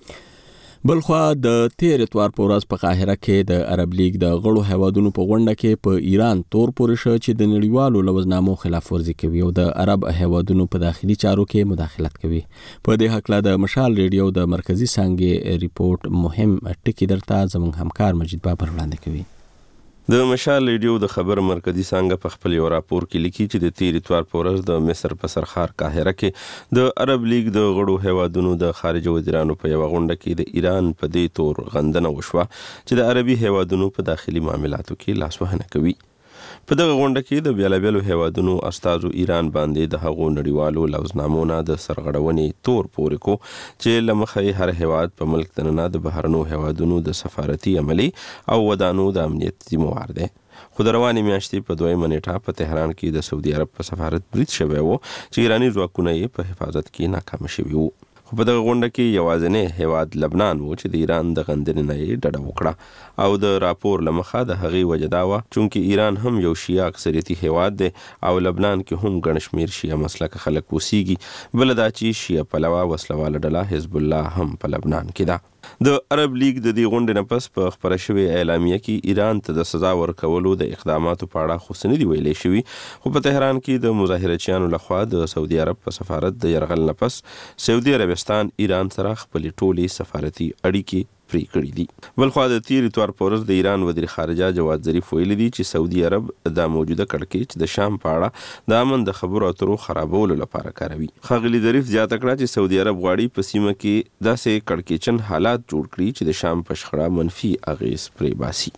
بلخوا د تیر اتوار په ورځ په قاهره کې د عرب لیگ د غړو هیوادونو په غونډه کې په ایران تور پورې شو چې د نړیوالو لوزنامو خلاف ورزي کوي او د عرب هیوادونو په داخلي چارو کې مداخلت کوي. په دې حق له د مشال ریډیو د مرکزی څانګې ریپورت مهم ټکی درته زموږ همکار مجید بابر وړاندې کوي. د مشال ریډیو د خبر مرکزی څانګه په خپل یو راپور کې لیکي چې د تیر اتوار په ورځ د مصر په سرخار قاهره کې د عرب لیگ د غړو هیوادونو د خارجه وزیرانو په یو غونډه کې د ایران په دې تور غندنه وشوه چې د عربي هیوادونو په داخلي معاملاتو کې لاسوهنه کوي. په دغه غونډه کې د بیلابیلو هیوادونو استازو ایران باندې د هغو نړیوالو لوزنامو نه د سرغړونې تور پورې کو چې لمخې هر هیواد په ملک دننه د بهرنو هیوادونو د سفارتي عملی او ودانو د امنیت ذمہوار دی. خو د روانې میاشتې په دویمه نیټه په تهران کې د سعودي عرب په سفارت برید شوی و چې ایراني ځواکونه یې په حفاظت کې ناکام شوي وو. خو په دغه غونډه کې یوازینی هیواد لبنان و چې د ایران د غندنې نه یې ډډه وکړه او د راپور له مخه د هغې وجه دا وه چونکې ایران هم یو شیعه اکثریتي هیواد دی او لبنان کې هم ګڼ شمېر شیعه مسلکه خلک اوسیږي. بله دا چې شیعه پلوه وسلواله ډله حزب الله هم په لبنان کې ده. د عرب لیگ د دې غونډې نه پس په خپره شوې اعلامیه کې ایران ته د سزا ورکولو د اقداماتو په اړه خو څه نه دي ویلی شوي، خو په تهران کې د مظاهرچیانو لخوا د سعودي عرب په سفارت د یرغل نه پس سعودي عربستان ایران سره خپلې ټولې سفارتي اړیکې پرې کړي دي. بلخوا د تیر اتوار په ورځ د ایران وزیر خارجه جواد ظریف ویلي دي چې سعودي عرب دا موجوده کړکېچ د شام په اړه د امن د خبرو اترو خرابولو لپاره کاروي. ښاغلي ظریف زیاته کړه چې سعودي عرب غواړي په سیمه کې داسې کړکېچن حالات جوړ کړي چې د شام په شخړه منفي اغیز پرې باسي.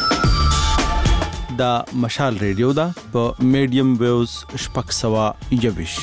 دا مشال ریډیو ده په میډیم ویوز شپږ سوه یویش.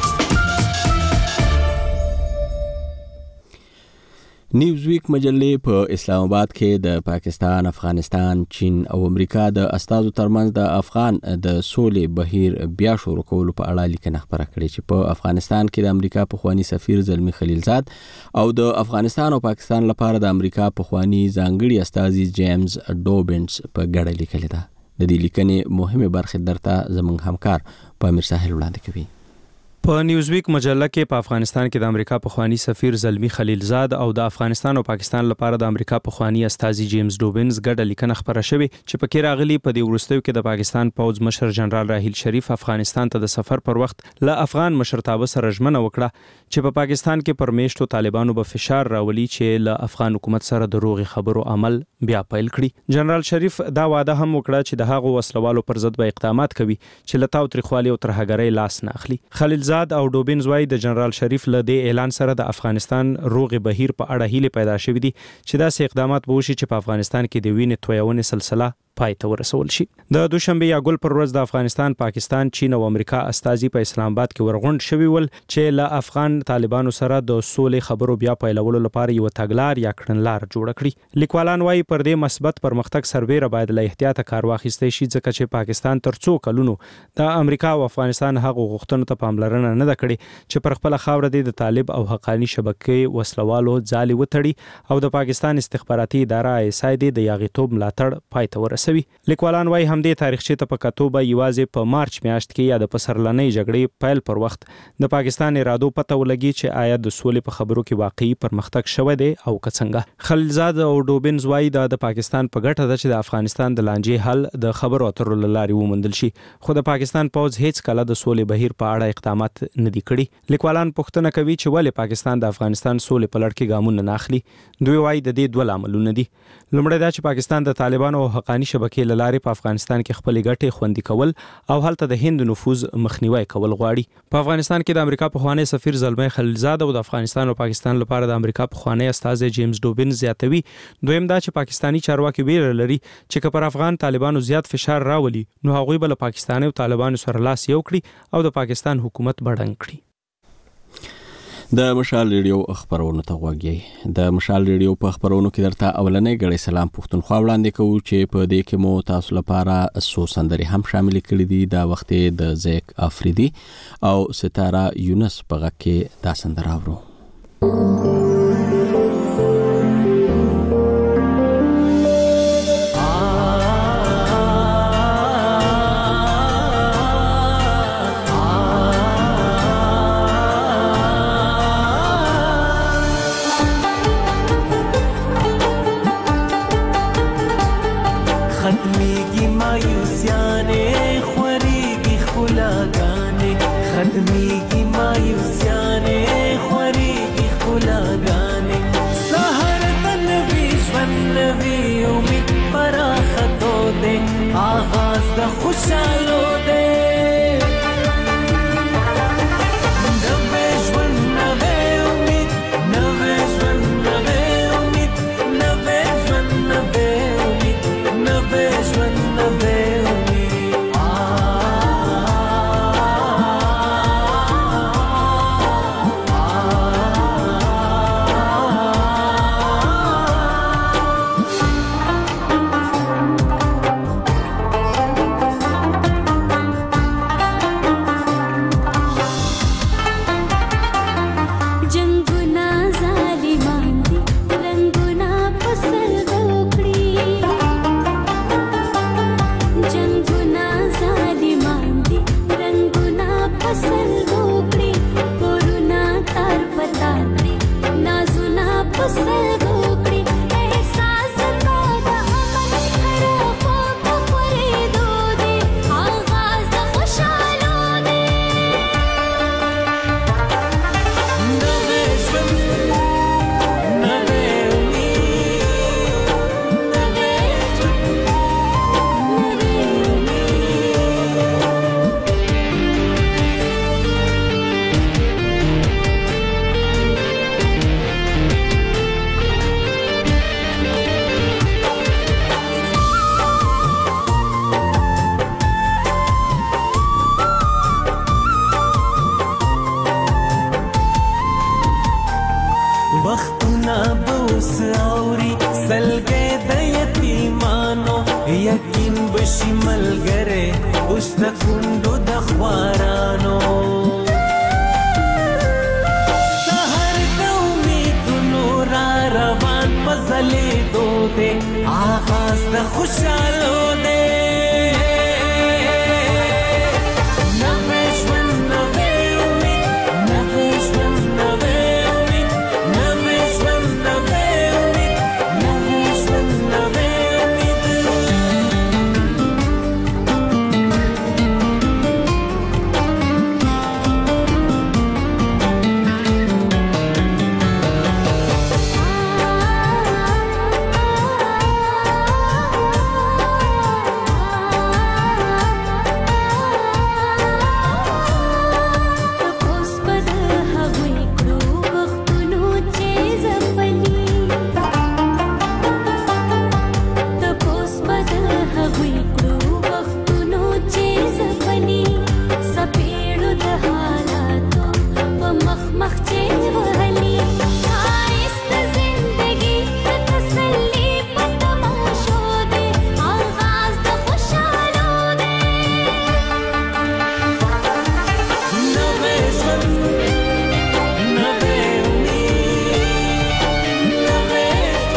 نیوز ویک مجلې په اسلام آباد کې د پاکستان، افغانستان، چین او امریکا د استازو ترمنځ د افغان د سولې بهیر بیا شروع کولو په اړه لیکنه خپره کړې چې په افغانستان کې د امریکا پخوانی سفیر زلمی خلیلزاد او د افغانستان او پاکستان لپاره د امریکا پخوانی ځانګړي استازي جیمز ډوبنز په ګډه لیکلې ده. د دې لیکنې مهمه برخه درته زموږ همکار په امیر ساحل وړاندې کوي. په نیوز ویک مجله کې په افغانستان کې د امریکا پخوانی سفیر زلمی خلیلزاد او د افغانستان او پاکستان لپاره د امریکا پخوانی استازي جیمز ډوبنز ګډه لیکنه خپره شوې چې پکې راغلي په دې وروستیو کې د پاکستان پوځ مشر جنرال راحیل شریف افغانستان ته د سفر پر وخت له افغان مشرتابه سره ژمنه وکړه چې په پا پاکستان کې پر میشتو طالبانو به فشار راولي چې له افغان حکومت سره د روغي خبرو عمل بیا پیل کړي. جنرال شریف دا وعده هم وکړه چې د هغو وسلوالو پر ضد به اقدامات کوي چې له تاوتریخوالي او ترهګرۍ لاس نه اخلي. خلیلزاد او ډوبنز وايي د جنرال شریف له دې اعلان سره د افغانستان روغي بهیر په اړه هیله پیدا شوې دي چې داسې اقدامات به وشي چې په افغانستان کې د وینې تویونې سلسله پای ته ورسول شي. د دوشنبه یا ګل پر ورځ د افغانستان، پاکستان، چین او امریکا استازي په اسلام آباد کې ورغونډ شوي ول چې له افغان طالبانو سره د سولې خبرو بیا پیلولو لپاره یو تګلار یا کړنلار جوړ کړي. لیکوالان وايي پر دې مثبت پرمختګ سربېره باید له احتیاطه کار واخیستل شي ځکه چې پاکستان تر څو کلونو د امریکا او افغانستان هغو غوښتنو ته پاملرنه نه ده کړې چې پر خپل خاوره د طالب او حقانی شبکې وسلوالو ځالې وتړي او د پاکستان استخباراتي اداره آی اس آی د یاغیتوب ملاتړ پای ته ورسوي. لیکوالان وايي همدې تاریخچې ته په کتو به یوازې په مارچ میاشت کې یا د پسرلنۍ جګړې پیل پر وخت د پاکستان ارادو پته ولګي چې آیا د سولې په خبرو کې واقعي پرمختګ شوی دی او که څنګه. خلیلزاد او ډوبنز وايي دا د پاکستان په ګټه ده چې د افغانستان د لانجې حل د خبرو اترو له لارې وموندل شي، خو د پاکستان پوځ هیڅ کله د سولې بهیر په اړه اقدامات نه دي کړي. لیکوالان پوښتنه کوي چې ولې پاکستان د افغانستان سولې په لړ کې ګامونه نه اخلي. دوی وايي د دې دوه لاملونه دي. لومړی دا چې پاکستان د طالبانو او حقانی شبکې له لارې په افغانستان کې خپلې ګټې خوندي کول او هلته د هند نفوذ مخنیوي کول غواړي. په افغانستان کې د امریکا پخوانی سفیر زلمی خلیلزاد او د افغانستان او پاکستان لپاره د امریکا پخوانی استازي جیمز ډوبنز زیاتوي. دویم دا چې پاکستانی چارواکي ویره لري چې که پر افغان طالبانو زیات فشار راولي نو هغوی به له پاکستاني او طالبانو سره لاس یو کړي او د پاکستان حکومت بډنګ کړي. د مشال ریډیو خبرونو ته غوږی. د مشال ریډیو په خبرونو کې درته اولنې غړي سلام پښتونخوا وړاندې کوو چې په دې کې مو تاسو لپاره سو سندري هم شامل کړي دي. دا وخت د زیک افریدي او ستاره یونس په غږ کې دا سندره اورو. खुशहालो दे नवे ژوند नवे امید नवे ژوند नवे امید नवे ژوند नवे امید नवे ژوند नवे امید فصل وکړي کورونا تار پتا کړي نازونه فصل وکړي احساس نو د امن طرف په خورېدو دی آغاز د خوشحالو دی نوې ژوند نوې امید نوې ژوند نوې وختونه بوس اوري سلګې د یتیمانو یقین بشي ملګری اوس د کونډو د خوارانو سهار د امیدونو را روان په ځلېدو دی آغاز د خوشحالو دی نوې ژوند نوې امید نوې ژوند نوې امید نوې ژوند نوې امید نوې ژوند نوې امید اوس په د هغوی کړو وختونو چې ځپلي تپوس په د هغوی کړو وختونو چې ځپلي سپېړو د حالاتو په مخ مخ چې وهلي ښایست د زندګي د تسلي په تماشو دی آغاز د خوشحالو دی نوې ژوند نوې امید نوې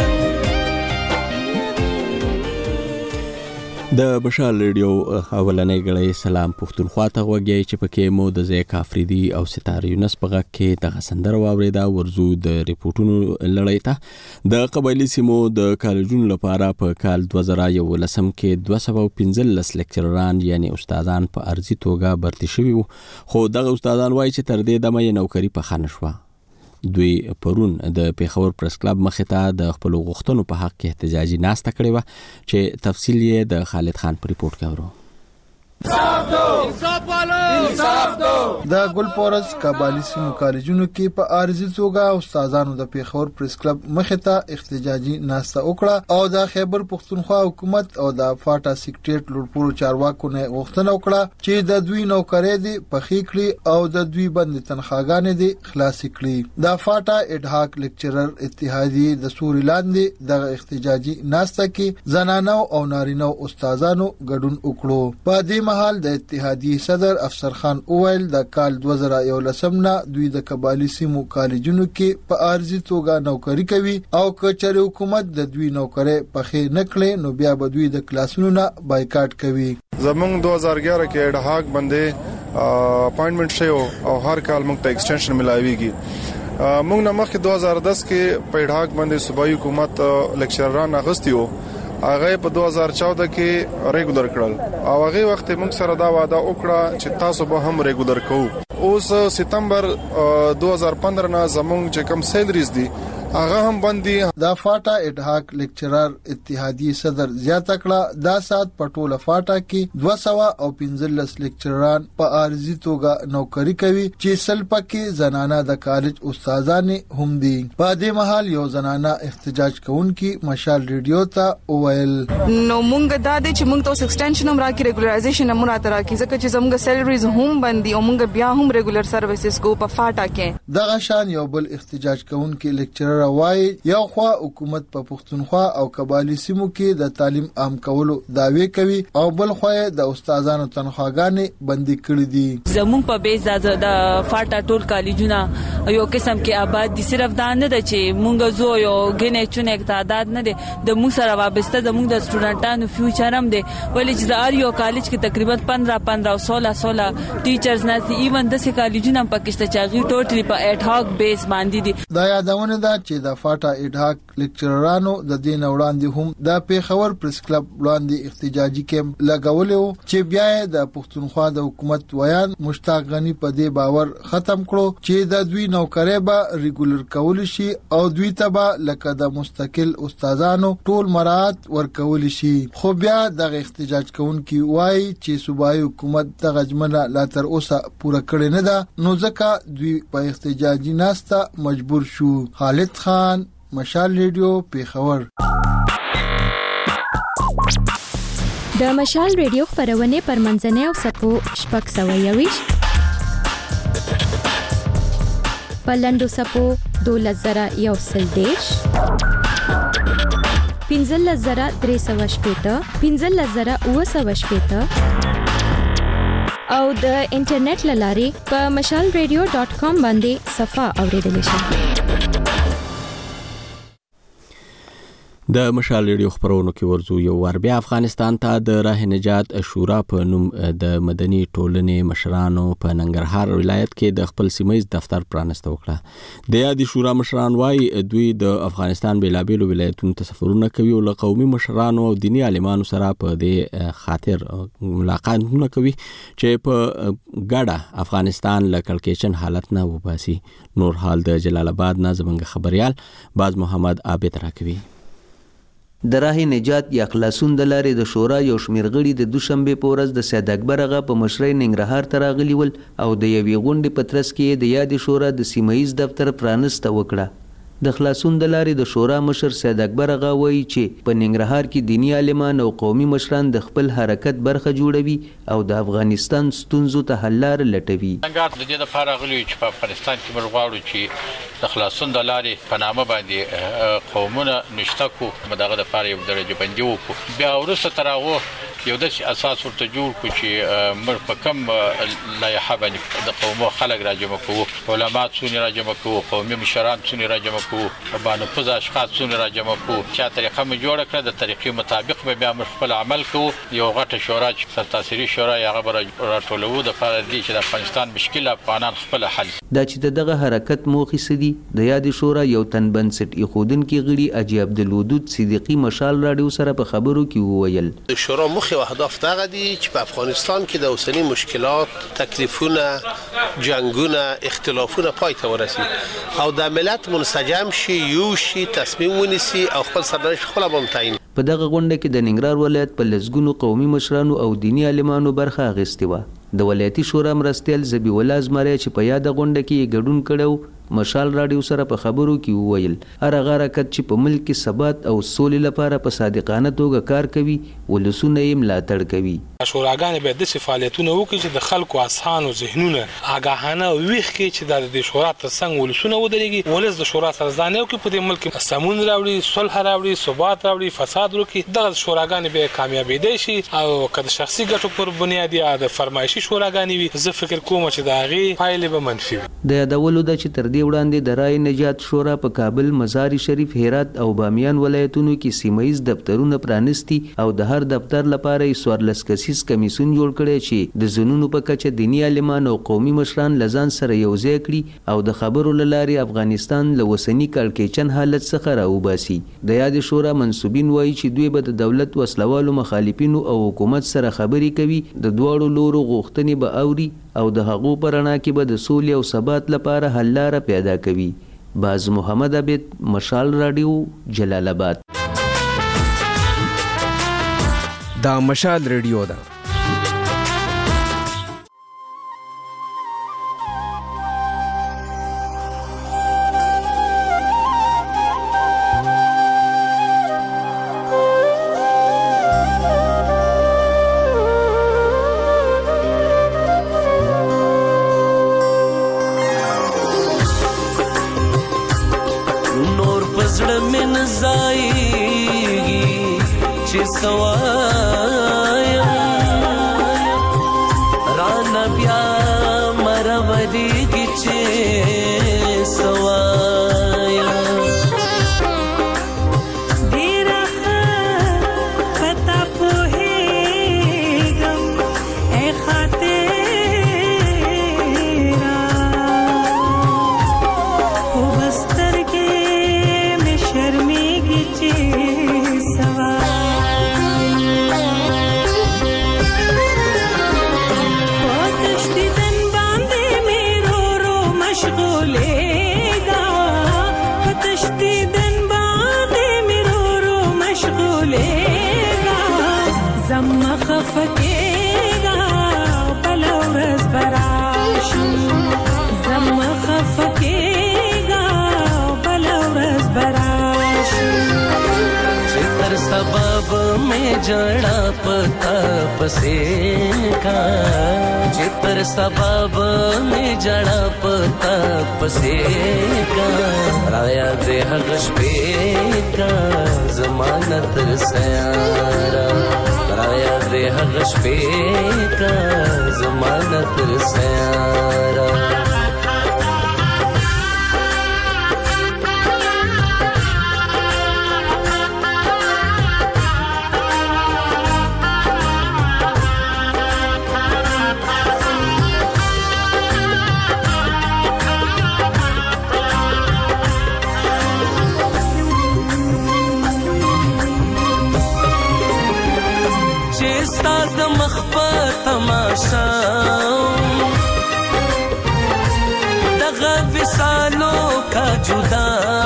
د بشار ریډیو اولنۍ غړی سلام پښتونخوا ته غوږی چې پکې مو د زیک افریدي او ستاره یونس په غږ کې د سندره واوریدا ورزو د ریپورتونو لړۍ ته د قبایلی سیمو د کالجونو لپاره په کال دوه زره یولسم کې دوه سوه او پنځلس لیکچرران یعنی استادان په ارزي توګه برتي شوي وو خو دغه استادان وایي چې تر دې دمه یې نوکري په خانه شوه دوی پرون د پیښور پریس کلب مخې ته د خپل غوښتنو په حق کې احتجاجي ناسته کړې وه چې تفصیل یې د خالد خان په ریپورت کې اورو د ګلپورز قبایلی سیمو کالجونو کې په عارضي توګه استادانو د پیښور پریس کلب مخې ته احتجاجي ناسته وکړه او د خیبر پښتونخوا حکومت او د فاټا سیکریټریټ لوړپوړو چارواکو نه غوښتنه وکړه چې د دوی نوکرۍ دي پخې کړي او د دوی باندې تنخواګانې دي خلاص کړي د فاټا اډهاک لیکچرر اتحادیې د سوري لاندې د احتجاجي ناسته کې زنانو او نارینو استادانو ګډون وکړو په دې مهال د اتحادیې صدر افسر خان اویل د کال دوه زره یولسم نه دوی د قبایلی سیمو کالجونو کې په عارضي توګه نوکری کوي او کچره حکومت د دوی نوکرۍ پخې نکړي نو بیا به دوی د کلاسونو نه بایکاټ کوي زمونږ دوه هزار اګیاره کې اډهاک باندې اپاینټمنټ شوی او هر کال موږ ته ایکسټنشن ملایويږي موږ نه مخکې دوه هزار دس کې په اډهاک باندې صوبایي حکومت لیکچرران اغستی وو هغه په دوه هزار چودہ کې ریګولر کړل او هغه وخت موږ سره دا وعده وکړه چې تاسو به هم ریګولر کوو اوس سپتمبر دوه هزار پندرہ نه زمونږ چې کم سیلریز دي هغه هم باندې د فاټا اډهاک لیکچرر اتحادیې صدر زیاته کړه دا سات پټوله فاټا کې دوه سوه او پنځلس لیکچرران په عارضي توګه نوکری کوي چې سل پکې زنانه د کالج استادانې هم دي په دې مهال یو زنانه احتجاج کوونکي مشال ریډیو ته وویل نو مونږ دا د چې مونږ ته ایکسټنشن هم راکې ریګولرایزیشن هم راته راکې ځکه چې زموږ سیلریز هم باندې او مونږ بیا هم ریګولر سرویسز کو په فاټا کې دغه شان یو بل احتجاج کوونکي لیکچرر لیکچرر وايي یو خوا حکومت په پښتونخوا او قبایلی سیمو کې د تعلیم عام کولو دعوی کوي او بل خوا د استادانو تنخواګانې بندي کړې دي. زموږ په بیس د فاټا ټول کالجونه یو قسم کې آباد دي، صرف دا نه ده چې مونږ زو یو غنې چونه تعداد نه دي، د موږ سره وابسته د موږ د سټوډنټانو فیوچر هم دي، ولې چې د ار یو کالج کې تقریبا پندرہ پندرہ او سولہ سولہ ټیچرز نه دي، ایون د سې کالجونه په کې چې هغه ټوټلی په اډ هاک بیس باندې دي. دا یادونه ده چې د فاټا اډ هاک لیکچررانو د دین وړاندې هم د پیښور پریس کلب وړاندې احتجاجي کیمپ لګولو چې بیا د پښتونخوا د حکومت ویان مشتاق غنی په دې باور ختم کړو چې د دوی نوکرې به ریګولر کول شي او دوی ته به لکه د مستقل استادانو ټول مراد ورکول شي. خو بیا د احتجاج کوونکي وایي چې صوبایي حکومت د غجمنه لا تر اوسه پوره کړی نه ده، نو ځکه دوی په احتجاجي ناسته مجبور شو. خالد خان، مشال ریډیو، پیښور. د مشال ریډیو خبرونه پر منځنۍ او سپو شپږ سوه یوویشت په لنډو سپو دولس زره یو سل دېرش پنځلس زره درې سوه شپېته پنځلس زره اووه سوه شپېته او د انټرنیټ له لارې په مشال ریډیو ډاټ کام باندې صفحه اوریدلی شئ. د مشال ریډیو خبرونو کې ورزو یو ور بیا افغانستان ته د راه نجات شورا په نوم د مدني ټولنې مشرانو په ننګرهار ولایت کې د خپل سیمایي دفتر پرانسته وکړه. د یادې شورا مشران وايي دوی د افغانستان بیلابېلو ولایتونو ته سفرونه کوي او له قومي مشرانو او دینی عالمانو سره په دې خاطر ملاقاتونه کوي چې په ګډه افغانستان له کړکېچن حالت نه وباسي. نور حال د جلال آباد نه زموږ خبريال باز محمد عابد راکوي. د راه نجات یا خلاصون د لارې د شورا یو شمېر غړي د دوشنبه په ورځ د سید اکبر اغا په مشرۍ ننګرهار ته راغلي ول او د یوې غونډې په ترڅ کې د یادې شورا د سیمایي دفتر پرانسته وکړه. د خلاصون د لارې د شورا مشر سید اکبر اغا وایي چې په ننګرهار کې دینی عالمان او قومي مشران د خپل حرکت برخه جوړوي او د افغانستان ستونزو ته حل لار لټوي. څنګه د دې لپاره غلي چې په افغانستان کې موږ غواړو چې د خلاصون د لارې په نامه باندې قومونه نشته کو مداغه د لپاره یو درجه بندي وکړو، بیا ورسته تر هغه یو د اساس ورته جوړ کو چې موږ په کم لایحه باندې د قومو خلک راجمع کوو، علما څونه راجمع کوو، قومي مشران څونه راجمع کوو، باندې پوز اشخاص څونه راجمع کوو، چې طریقه مو جوړ کړه د طریقې مطابق به بیا موږ خپل عمل کوو. یو غټه شورا چې سرتاسري شورا یې هغه راټولو د لپاره دی چې د افغانستان مشکل افغانان خپل حل. دا چې دغه حرکت موخې سدي د یادې شورا یو تن بنسټ ایښودونکي غړي اجي عبدالودود صدیقي مشال راډیو سره په خبرو کې وویل شورا مخ او اهداف دغه دي چې په افغانستان کې د اوسنی مشکلات، تکلیفونه، جنگونه، اختلافونه پای ته ورسي او د ملت منسجم شي، یو شي، تصمیم ونیسي او خپل سرنوشت خپل ممتعین. په دغه غونډه کې د ننګرهار ولایت په لسګونو قومي مشرانو او دینی عالمانو برخه اخیستې وه. د ولایتي شورا مرستیال زبی الله زمری چې په یاده غونډه کې ګډون کړو مشال راډیو سره په خبرو کې وویل هغه حرکت چې په ملک کې ثبات او سولې لپاره په صادقانه توګه کار کوي ولسونه یې ملاتړ کوي. شوراګانې باید داسې فعالیتونه وکړي چې د خلکو اذهان او ذهنونه آګاهانه ویښ کړي چې د دې شورا تر څنګ ولسونه ودرېږي، ولس د شورا سره ځان یو کړي، په دې ملک کې سمون راوړي، صلح راوړي، ثبات راوړي، فساد وکړي. دغه شوراګانې به کامیابېدای شي او که د شخصي ګټو پر بنیاد یا د فرمایشي شوراګانې وي زه فکر کوم چې د هغې پایلې به منفي وي. د یادولو ده چې تر دې وړاندې د رای نجات شورا په کابل، مزار شریف، هرات او بامیان ولایتونو کې سیمایي دفترونه پرانستی او د هر دفتر لپاره یې څوارلس کسیز کمیسیون جوړ کړی چې د ځنونو په کچه دیني عالمان او قومي مشران له ځان سره یوځای کړي او د خبرو له لارې افغانستان له اوسني کړکېچن حالت څخه راوباسي. د یادې شورا منسوبین وایي چې دوی به د دولت وسلوالو مخالفینو او حکومت سره خبرې کوي، د دواړو لورو غوښتنې به اوري او د هغو په رڼا کې به د سولې او ثبات لپاره حل لاره پیدا کوي. باز محمد عابد، مشال راډیو، جلال آباد. دا مشال ریډیو ده. نور نزایږي چې سوایم رانه بیا مروریږي چې سوایم ډېره ښه پته پوهېږم ای خاطره خو به سترګې مې شرمېږي چې خفکیگا بلا ورځ براشم زما خفکیگا بلا ورځ براشم چې تر سبب مې جړا پتا پسې کا چې تر سبب مې جړا پتا پسې کا رایا دې هغه شپې کا ضمانت سیارا رایا دې هغه شپې کا ضمانت سیارا تماشا دغه وسالو کا جدا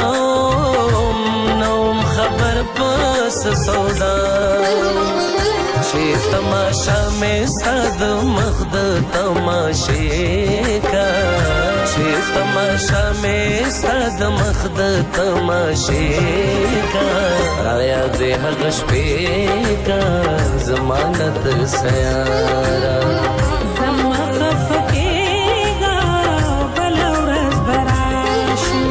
نوم خبر پس سودا چې تماشا میں صد مخد تماشے کا چې تماشا میں صد مخد تماشے کا رایا دې هغه شپې کا ضمانت سیارا زما خفکیگا بلا ورځ براشم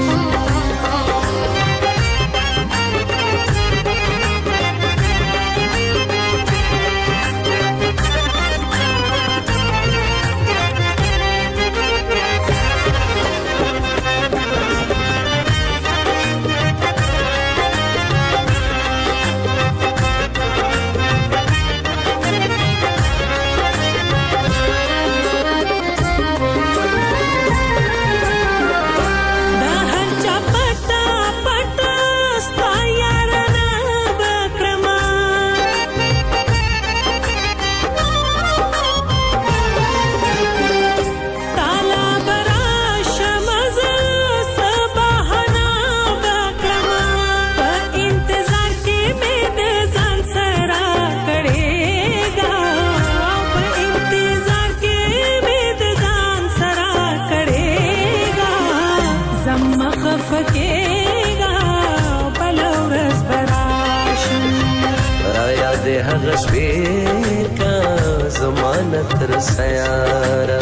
هغه شپې کا ضمانت سیارا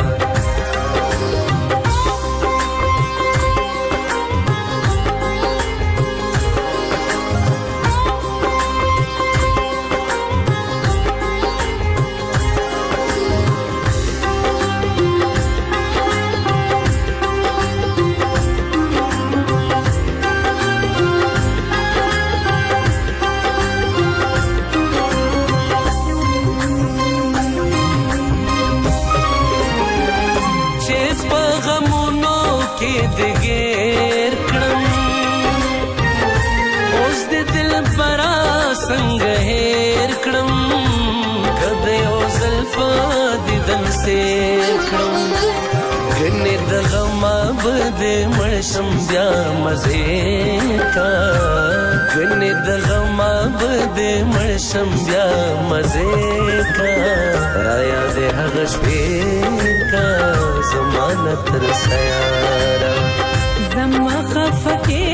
دګیر کړم اوس د دل برا څنګه هېر کړم کده یو زلف دیدن سیر کړم ګنې د غم بد مړشم بیا مزې کا ګنې د غم بد مړشم بیا مزې کا رایا دې هغه شپې کا ضمانت سیارا زما خفکیگا